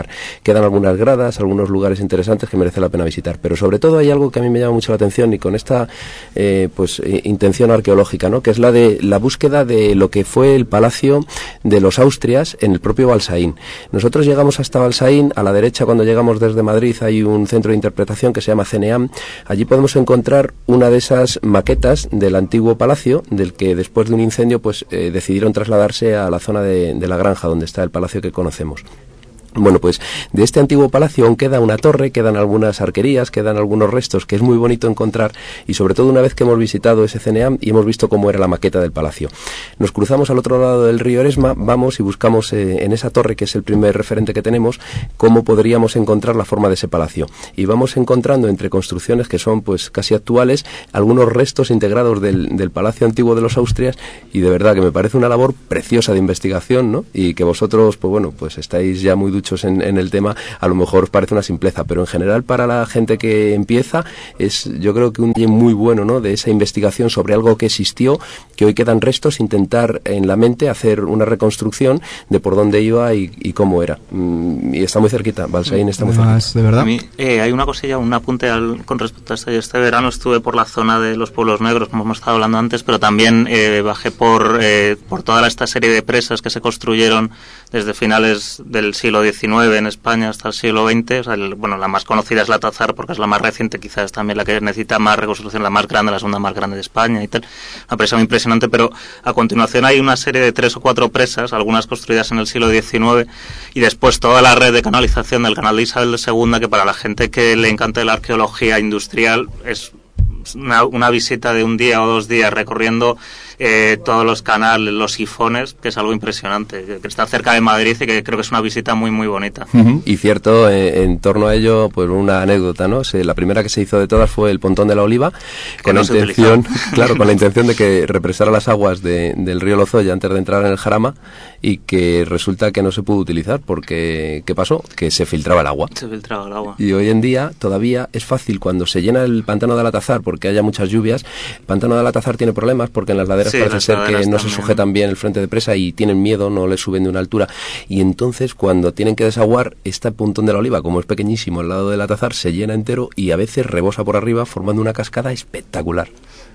quedan algunas gradas, algunos lugares interesantes que merece la pena visitar. Pero sobre todo hay algo que a mí me llama mucho la atención y con esta eh, pues eh, intención arqueológica, ¿no? Que es la de la búsqueda de lo que fue el palacio de los Austrias en el propio Balsaín. Nosotros llegamos hasta Balsaín, a la derecha cuando llegamos desde Madrid hay un centro de interpretación que se llama CENEAM. Allí podemos encontrar una de esas maquetas del antiguo palacio, del que después de un incendio pues eh, decidieron trasladarse a la zona de, de la granja donde está el palacio que conocemos. Bueno, pues de este antiguo palacio aún queda una torre, quedan algunas arquerías, quedan algunos restos que es muy bonito encontrar y sobre todo una vez que hemos visitado ese CENEAM y hemos visto cómo era la maqueta del palacio. Nos cruzamos al otro lado del río Eresma, vamos y buscamos eh, en esa torre, que es el primer referente que tenemos, cómo podríamos encontrar la forma de ese palacio. Y vamos encontrando entre construcciones que son pues casi actuales, algunos restos integrados del, del palacio antiguo de los Austrias y de verdad que me parece una labor preciosa de investigación, ¿no? Y que vosotros, pues bueno, pues estáis ya muy duchos En, en el tema, a lo mejor os parece una simpleza, pero en general para la gente que empieza es yo creo que un día muy bueno, ¿no? De esa investigación sobre algo que existió, que hoy quedan restos, intentar en la mente hacer una reconstrucción de por dónde iba y, y cómo era. Mm, y está muy cerquita, Balsaín está muy cerquita. ¿De verdad? A mí, eh, hay una cosilla, un apunte al, con respecto a este. Este verano estuve por la zona de los pueblos negros, como hemos estado hablando antes, pero también eh, bajé por, eh, por toda esta serie de presas que se construyeron desde finales del siglo diecinueve en España hasta el siglo veinte. O sea, el, bueno, la más conocida es la Tazar porque es la más reciente, quizás también la que necesita más reconstrucción, la más grande, la segunda más grande de España y tal. Una presa muy impresionante, pero a continuación hay una serie de tres o cuatro presas, algunas construidas en el siglo diecinueve, y después toda la red de canalización del canal de Isabel segunda, que para la gente que le encanta la arqueología industrial es Una, una visita de un día o dos días recorriendo eh, todos los canales, los sifones, que es algo impresionante, que, que está cerca de Madrid y que creo que es una visita muy muy bonita. Uh-huh. Y cierto, eh, en torno a ello, pues una anécdota, ¿no? Se, la primera que se hizo de todas fue el Pontón de la Oliva, que con no la intención, claro, con la intención de que represara las aguas de, del río Lozoya antes de entrar en el Jarama, y que resulta que no se pudo utilizar porque, ¿qué pasó? Que se filtraba el agua. Se filtraba el agua. Y hoy en día todavía es fácil cuando se llena el pantano de Alatazar, porque haya muchas lluvias. El pantano de Alatazar tiene problemas porque en las laderas sí, parece ser que no se sujetan bien el frente de presa y tienen miedo, no le suben de una altura. Y entonces cuando tienen que desaguar, este Pontón de la Oliva, como es pequeñísimo al lado del Alatazar, se llena entero y a veces rebosa por arriba formando una cascada espectacular.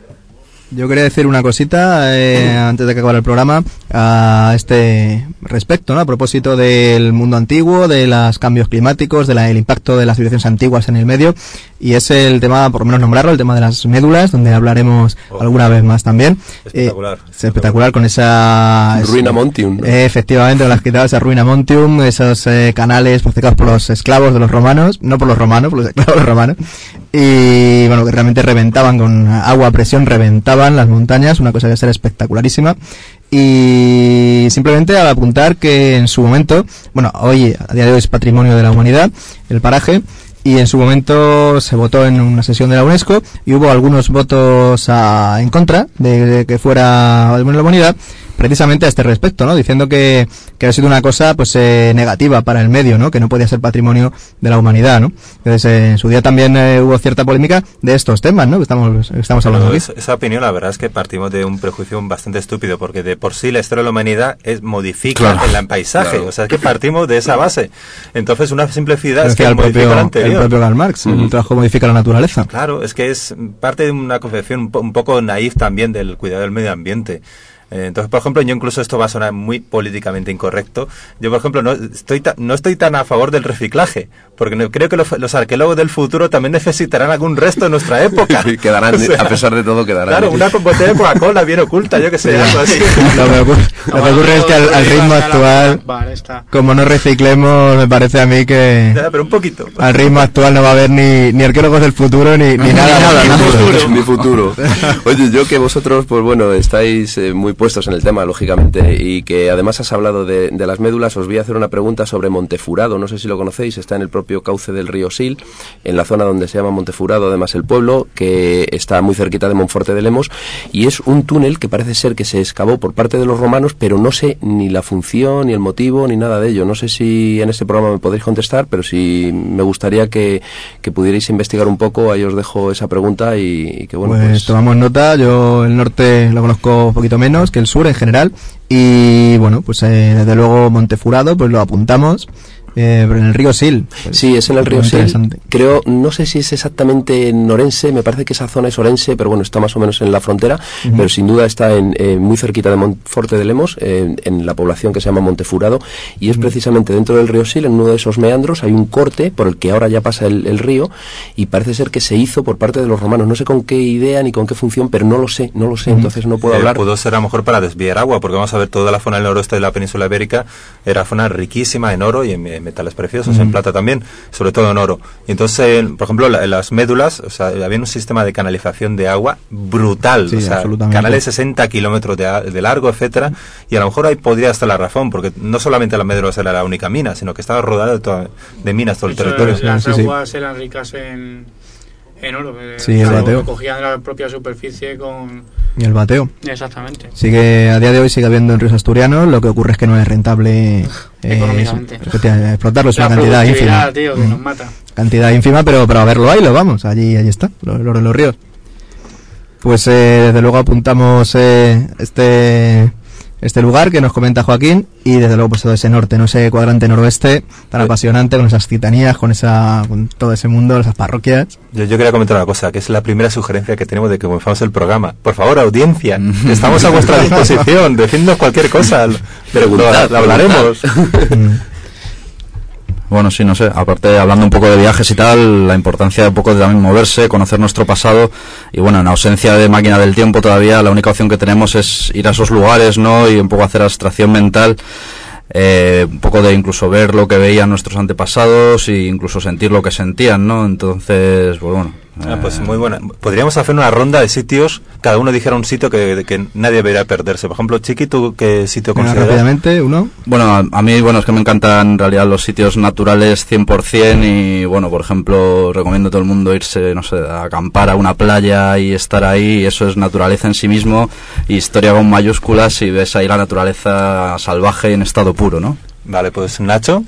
Yo quería decir una cosita eh, antes de que acabara el programa a este respecto, ¿no? A propósito del mundo antiguo, de los cambios climáticos, del de impacto de las civilizaciones antiguas en el medio, y es el tema, por lo menos nombrarlo, el tema de las médulas, donde hablaremos oh, alguna vez más también. Espectacular. Eh, es espectacular con esa... Ruina Montium, ¿no? Eh, efectivamente, con las quitado esa Ruina Montium, esos eh, canales procesados por los esclavos de los romanos, no por los romanos, por los esclavos de los romanos, y bueno, que realmente reventaban con agua a presión, reventaban las montañas, una cosa que ser espectacularísima. Y simplemente al apuntar que en su momento, bueno, hoy a día de hoy es patrimonio de la humanidad el paraje, y en su momento se votó en una sesión de la UNESCO y hubo algunos votos a, en contra de, de que fuera patrimonio de la humanidad, precisamente a este respecto, ¿no? Diciendo que, que ha sido una cosa pues eh, negativa para el medio, ¿no? Que no podía ser patrimonio de la humanidad, ¿no? Entonces eh, en su día también eh, hubo cierta polémica de estos temas, ¿no? Que estamos, estamos hablando aquí. Esa opinión, la verdad es que partimos de un prejuicio bastante estúpido, porque de por sí la historia de la humanidad es modifica claro. el paisaje, claro. o sea, es que partimos de esa base. Entonces una simplicidad es que, que el modifica propio, el anterior. El propio Karl Marx, mm. el trabajo modifica la naturaleza. Claro, es que es parte de una concepción un poco naif también del cuidado del medio ambiente. Entonces, por ejemplo, yo incluso esto va a sonar muy políticamente incorrecto. Yo, por ejemplo, no estoy ta, no estoy tan a favor del reciclaje, porque no, creo que los, los arqueólogos del futuro también necesitarán algún resto de nuestra época. Sí, quedarán, o sea, a pesar de todo quedarán. Claro, una botella de Coca-Cola bien oculta, yo que sé, algo así. Lo que ocurre, lo que ocurre es que al, al ritmo actual, como no reciclemos, me parece a mí que... Ya, pero un poquito. Al ritmo actual no va a haber ni, ni arqueólogos del futuro, ni, ni nada. nada, nada, futuro. Ni futuro. Oye, yo que vosotros, pues bueno, estáis eh, muy puestos en el tema, lógicamente, y que además has hablado de, de las médulas, os voy a hacer una pregunta sobre Montefurado. No sé si lo conocéis, está en el propio cauce del río Sil, en la zona donde se llama Montefurado, además el pueblo, que está muy cerquita de Monforte de Lemos, y es un túnel que parece ser que se excavó por parte de los romanos, pero no sé ni la función, ni el motivo, ni nada de ello. No sé si en este programa me podéis contestar, pero sí me gustaría que, que pudierais investigar un poco. Ahí os dejo esa pregunta y, y que bueno, pues, pues tomamos nota. Yo el norte lo conozco un poquito menos que el sur en general, y bueno, pues eh, desde luego Montefurado pues lo apuntamos, Eh, pero en el río Sil. Pues, sí, es en el río Sil. Creo, no sé si es exactamente en Orense, me parece que esa zona es Orense, pero bueno, está más o menos en la frontera, uh-huh. pero sin duda está en, eh, muy cerquita de Monforte de Lemos, eh, en la población que se llama Montefurado, y es uh-huh. precisamente dentro del río Sil, en uno de esos meandros, hay un corte por el que ahora ya pasa el, el río, y parece ser que se hizo por parte de los romanos. No sé con qué idea ni con qué función, pero no lo sé, no lo sé, uh-huh. entonces no puedo eh, hablar. Pudo ser a lo mejor para desviar agua, porque vamos a ver, toda la zona del noroeste de la península ibérica era zona riquísima en oro y en, en metales preciosos, uh-huh. en plata también, sobre todo en oro. Y entonces, por ejemplo, la, las médulas, o sea, había un sistema de canalización de agua brutal, sí, o sea, canales de sesenta kilómetros de, de largo, etcétera, y a lo mejor ahí podría estar la razón, porque no solamente las médulas era la única mina, sino que estaba rodeada de, toda, de minas todo el territorio. Las sí, aguas sí. eran ricas en, en oro, sí, el bateo. Cogían la propia superficie con... Y el bateo. Exactamente. Sigue, a día de hoy sigue habiendo en ríos asturianos, lo que ocurre es que no es rentable eh, económicamente. Es, explotarlo, es la una cantidad ínfima. Tío, que nos mata. Cantidad ínfima, pero, pero a verlo ahí lo vamos, allí, allí está, los, los, los ríos. Pues eh, desde luego apuntamos eh, este este lugar que nos comenta Joaquín, y desde luego pues todo ese norte, no ese cuadrante noroeste tan apasionante, con esas citanías, con esa con todo ese mundo, esas parroquias. Yo, yo quería comentar una cosa, que es la primera sugerencia que tenemos de que comenzamos el programa. Por favor, audiencia, estamos a vuestra disposición, decidnos cualquier cosa, pero lo, lo hablaremos. Bueno, sí, no sé, aparte hablando un poco de viajes y tal, la importancia de un poco de también moverse, conocer nuestro pasado, y bueno, en ausencia de máquina del tiempo todavía la única opción que tenemos es ir a esos lugares, ¿no? Y un poco hacer abstracción mental, eh, un poco de incluso ver lo que veían nuestros antepasados e incluso sentir lo que sentían, ¿no? Entonces, pues bueno. Ah, pues muy buena. Podríamos hacer una ronda de sitios, cada uno dijera un sitio que, que nadie debería perderse. Por ejemplo, Chiqui, ¿tú qué sitio consideras? Rápidamente, uno. Bueno, a, a mí, bueno, es que me encantan en realidad los sitios naturales cien por ciento, y bueno, por ejemplo, recomiendo a todo el mundo irse, no sé, a acampar a una playa y estar ahí, y eso es naturaleza en sí mismo, y historia con mayúsculas, y ves ahí la naturaleza salvaje en estado puro, ¿no? Vale, pues Nacho.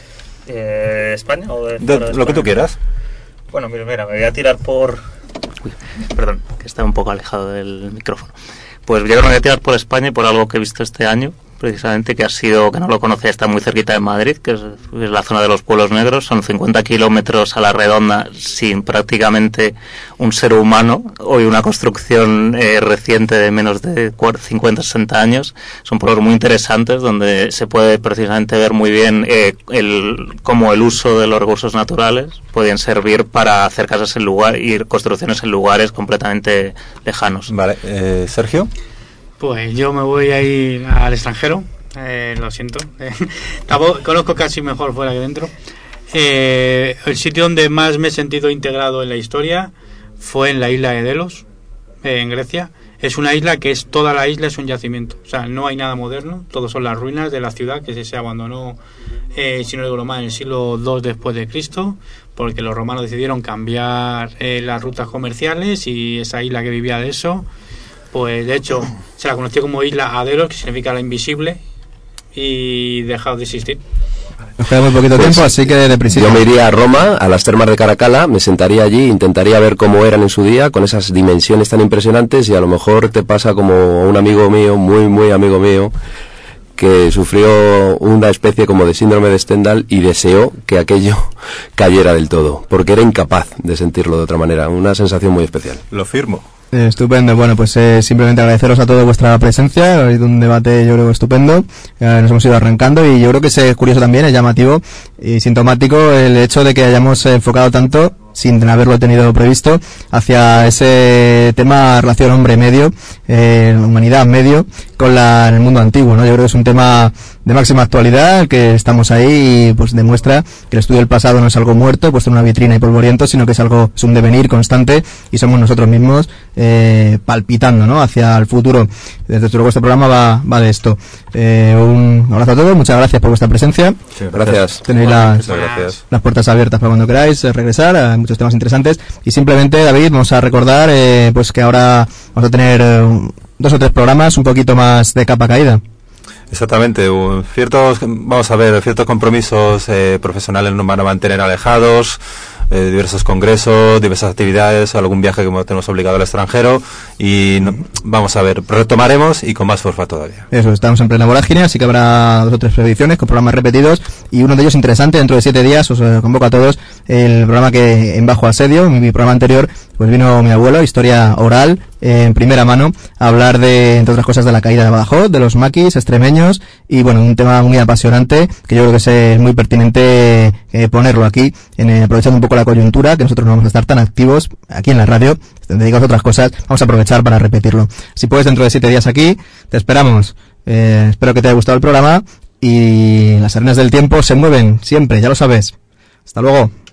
Eh, ¿España o de, de, de lo España? que tú quieras. Bueno, mira, mira, me voy a tirar por... Uy, perdón, que está un poco alejado del micrófono. Pues yo creo que me voy a tirar por España y por algo que he visto este año, precisamente, que ha sido, que no lo conocía, está muy cerquita de Madrid, que es, es la zona de los pueblos negros. Son cincuenta kilómetros a la redonda sin prácticamente un ser humano, hoy una construcción eh, reciente de menos de cincuenta, sesenta años. Son pueblos muy interesantes donde se puede precisamente ver muy bien eh, el, cómo el uso de los recursos naturales pueden servir para hacer casas en lugar y construcciones en lugares completamente lejanos. Vale, eh, Sergio. Pues yo me voy a ir al extranjero, eh, lo siento, eh, conozco casi mejor fuera que dentro. Eh, el sitio donde más me he sentido integrado en la historia fue en la isla de Delos, eh, en Grecia. Es una isla que es, toda la isla es un yacimiento, o sea, no hay nada moderno, todo son las ruinas de la ciudad que se abandonó, eh, si no recuerdo mal, en el siglo dos después de Cristo, porque los romanos decidieron cambiar eh, las rutas comerciales, y esa isla que vivía de eso, pues de hecho se la conoció como Isla Adelos, que significa la invisible, y dejado de existir. Nos queda muy poquito pues, tiempo, así que de principio. Yo me iría a Roma, a las termas de Caracalla, me sentaría allí, intentaría ver cómo eran en su día, con esas dimensiones tan impresionantes, y a lo mejor te pasa como un amigo mío, muy, muy amigo mío, que sufrió una especie como de síndrome de Stendhal y deseó que aquello cayera del todo, porque era incapaz de sentirlo de otra manera, una sensación muy especial. Lo firmo. Eh, estupendo, bueno, pues eh, simplemente agradeceros a todos vuestra presencia. Ha habido un debate, yo creo, estupendo. Eh, nos hemos ido arrancando, y yo creo que es curioso también, es llamativo y sintomático el hecho de que hayamos enfocado tanto, sin haberlo tenido previsto, hacia ese tema relación hombre-medio, eh, humanidad-medio, con la, en el mundo antiguo, ¿no? Yo creo que es un tema de máxima actualidad, que estamos ahí, y pues demuestra que el estudio del pasado no es algo muerto, puesto en una vitrina y polvoriento, sino que es algo, es un devenir constante, y somos nosotros mismos eh, palpitando, ¿no?, hacia el futuro. Desde luego este programa va, va de esto. Eh, un abrazo a todos, muchas gracias por vuestra presencia. Sí, gracias. Tenéis las, gracias. las puertas abiertas para cuando queráis eh, regresar. Hay muchos temas interesantes, y simplemente, David, vamos a recordar eh, pues que ahora vamos a tener eh, dos o tres programas un poquito más de capa caída. Exactamente, uh, ciertos, vamos a ver, ciertos compromisos eh, profesionales nos van a mantener alejados, eh, diversos congresos, diversas actividades, algún viaje que tenemos obligado al extranjero y no, vamos a ver, retomaremos y con más fuerza todavía. Eso, estamos en plena vorágine, así que habrá dos o tres ediciones con programas repetidos y uno de ellos interesante, dentro de siete días os eh, convoco a todos el programa que en Bajo Asedio, mi, mi programa anterior, pues vino mi abuelo, historia oral, eh, en primera mano, a hablar de, entre otras cosas, de la caída de Badajoz, de los maquis extremeños y bueno, un tema muy apasionante que yo creo que es, es muy pertinente eh, ponerlo aquí, en, eh, aprovechando un poco la coyuntura, que nosotros no vamos a estar tan activos aquí en la radio, dedicados a otras cosas, vamos a aprovechar para repetirlo. Si puedes, dentro de siete días aquí, te esperamos. Eh, espero que te haya gustado el programa y las arenas del tiempo se mueven siempre, ya lo sabes. Hasta luego.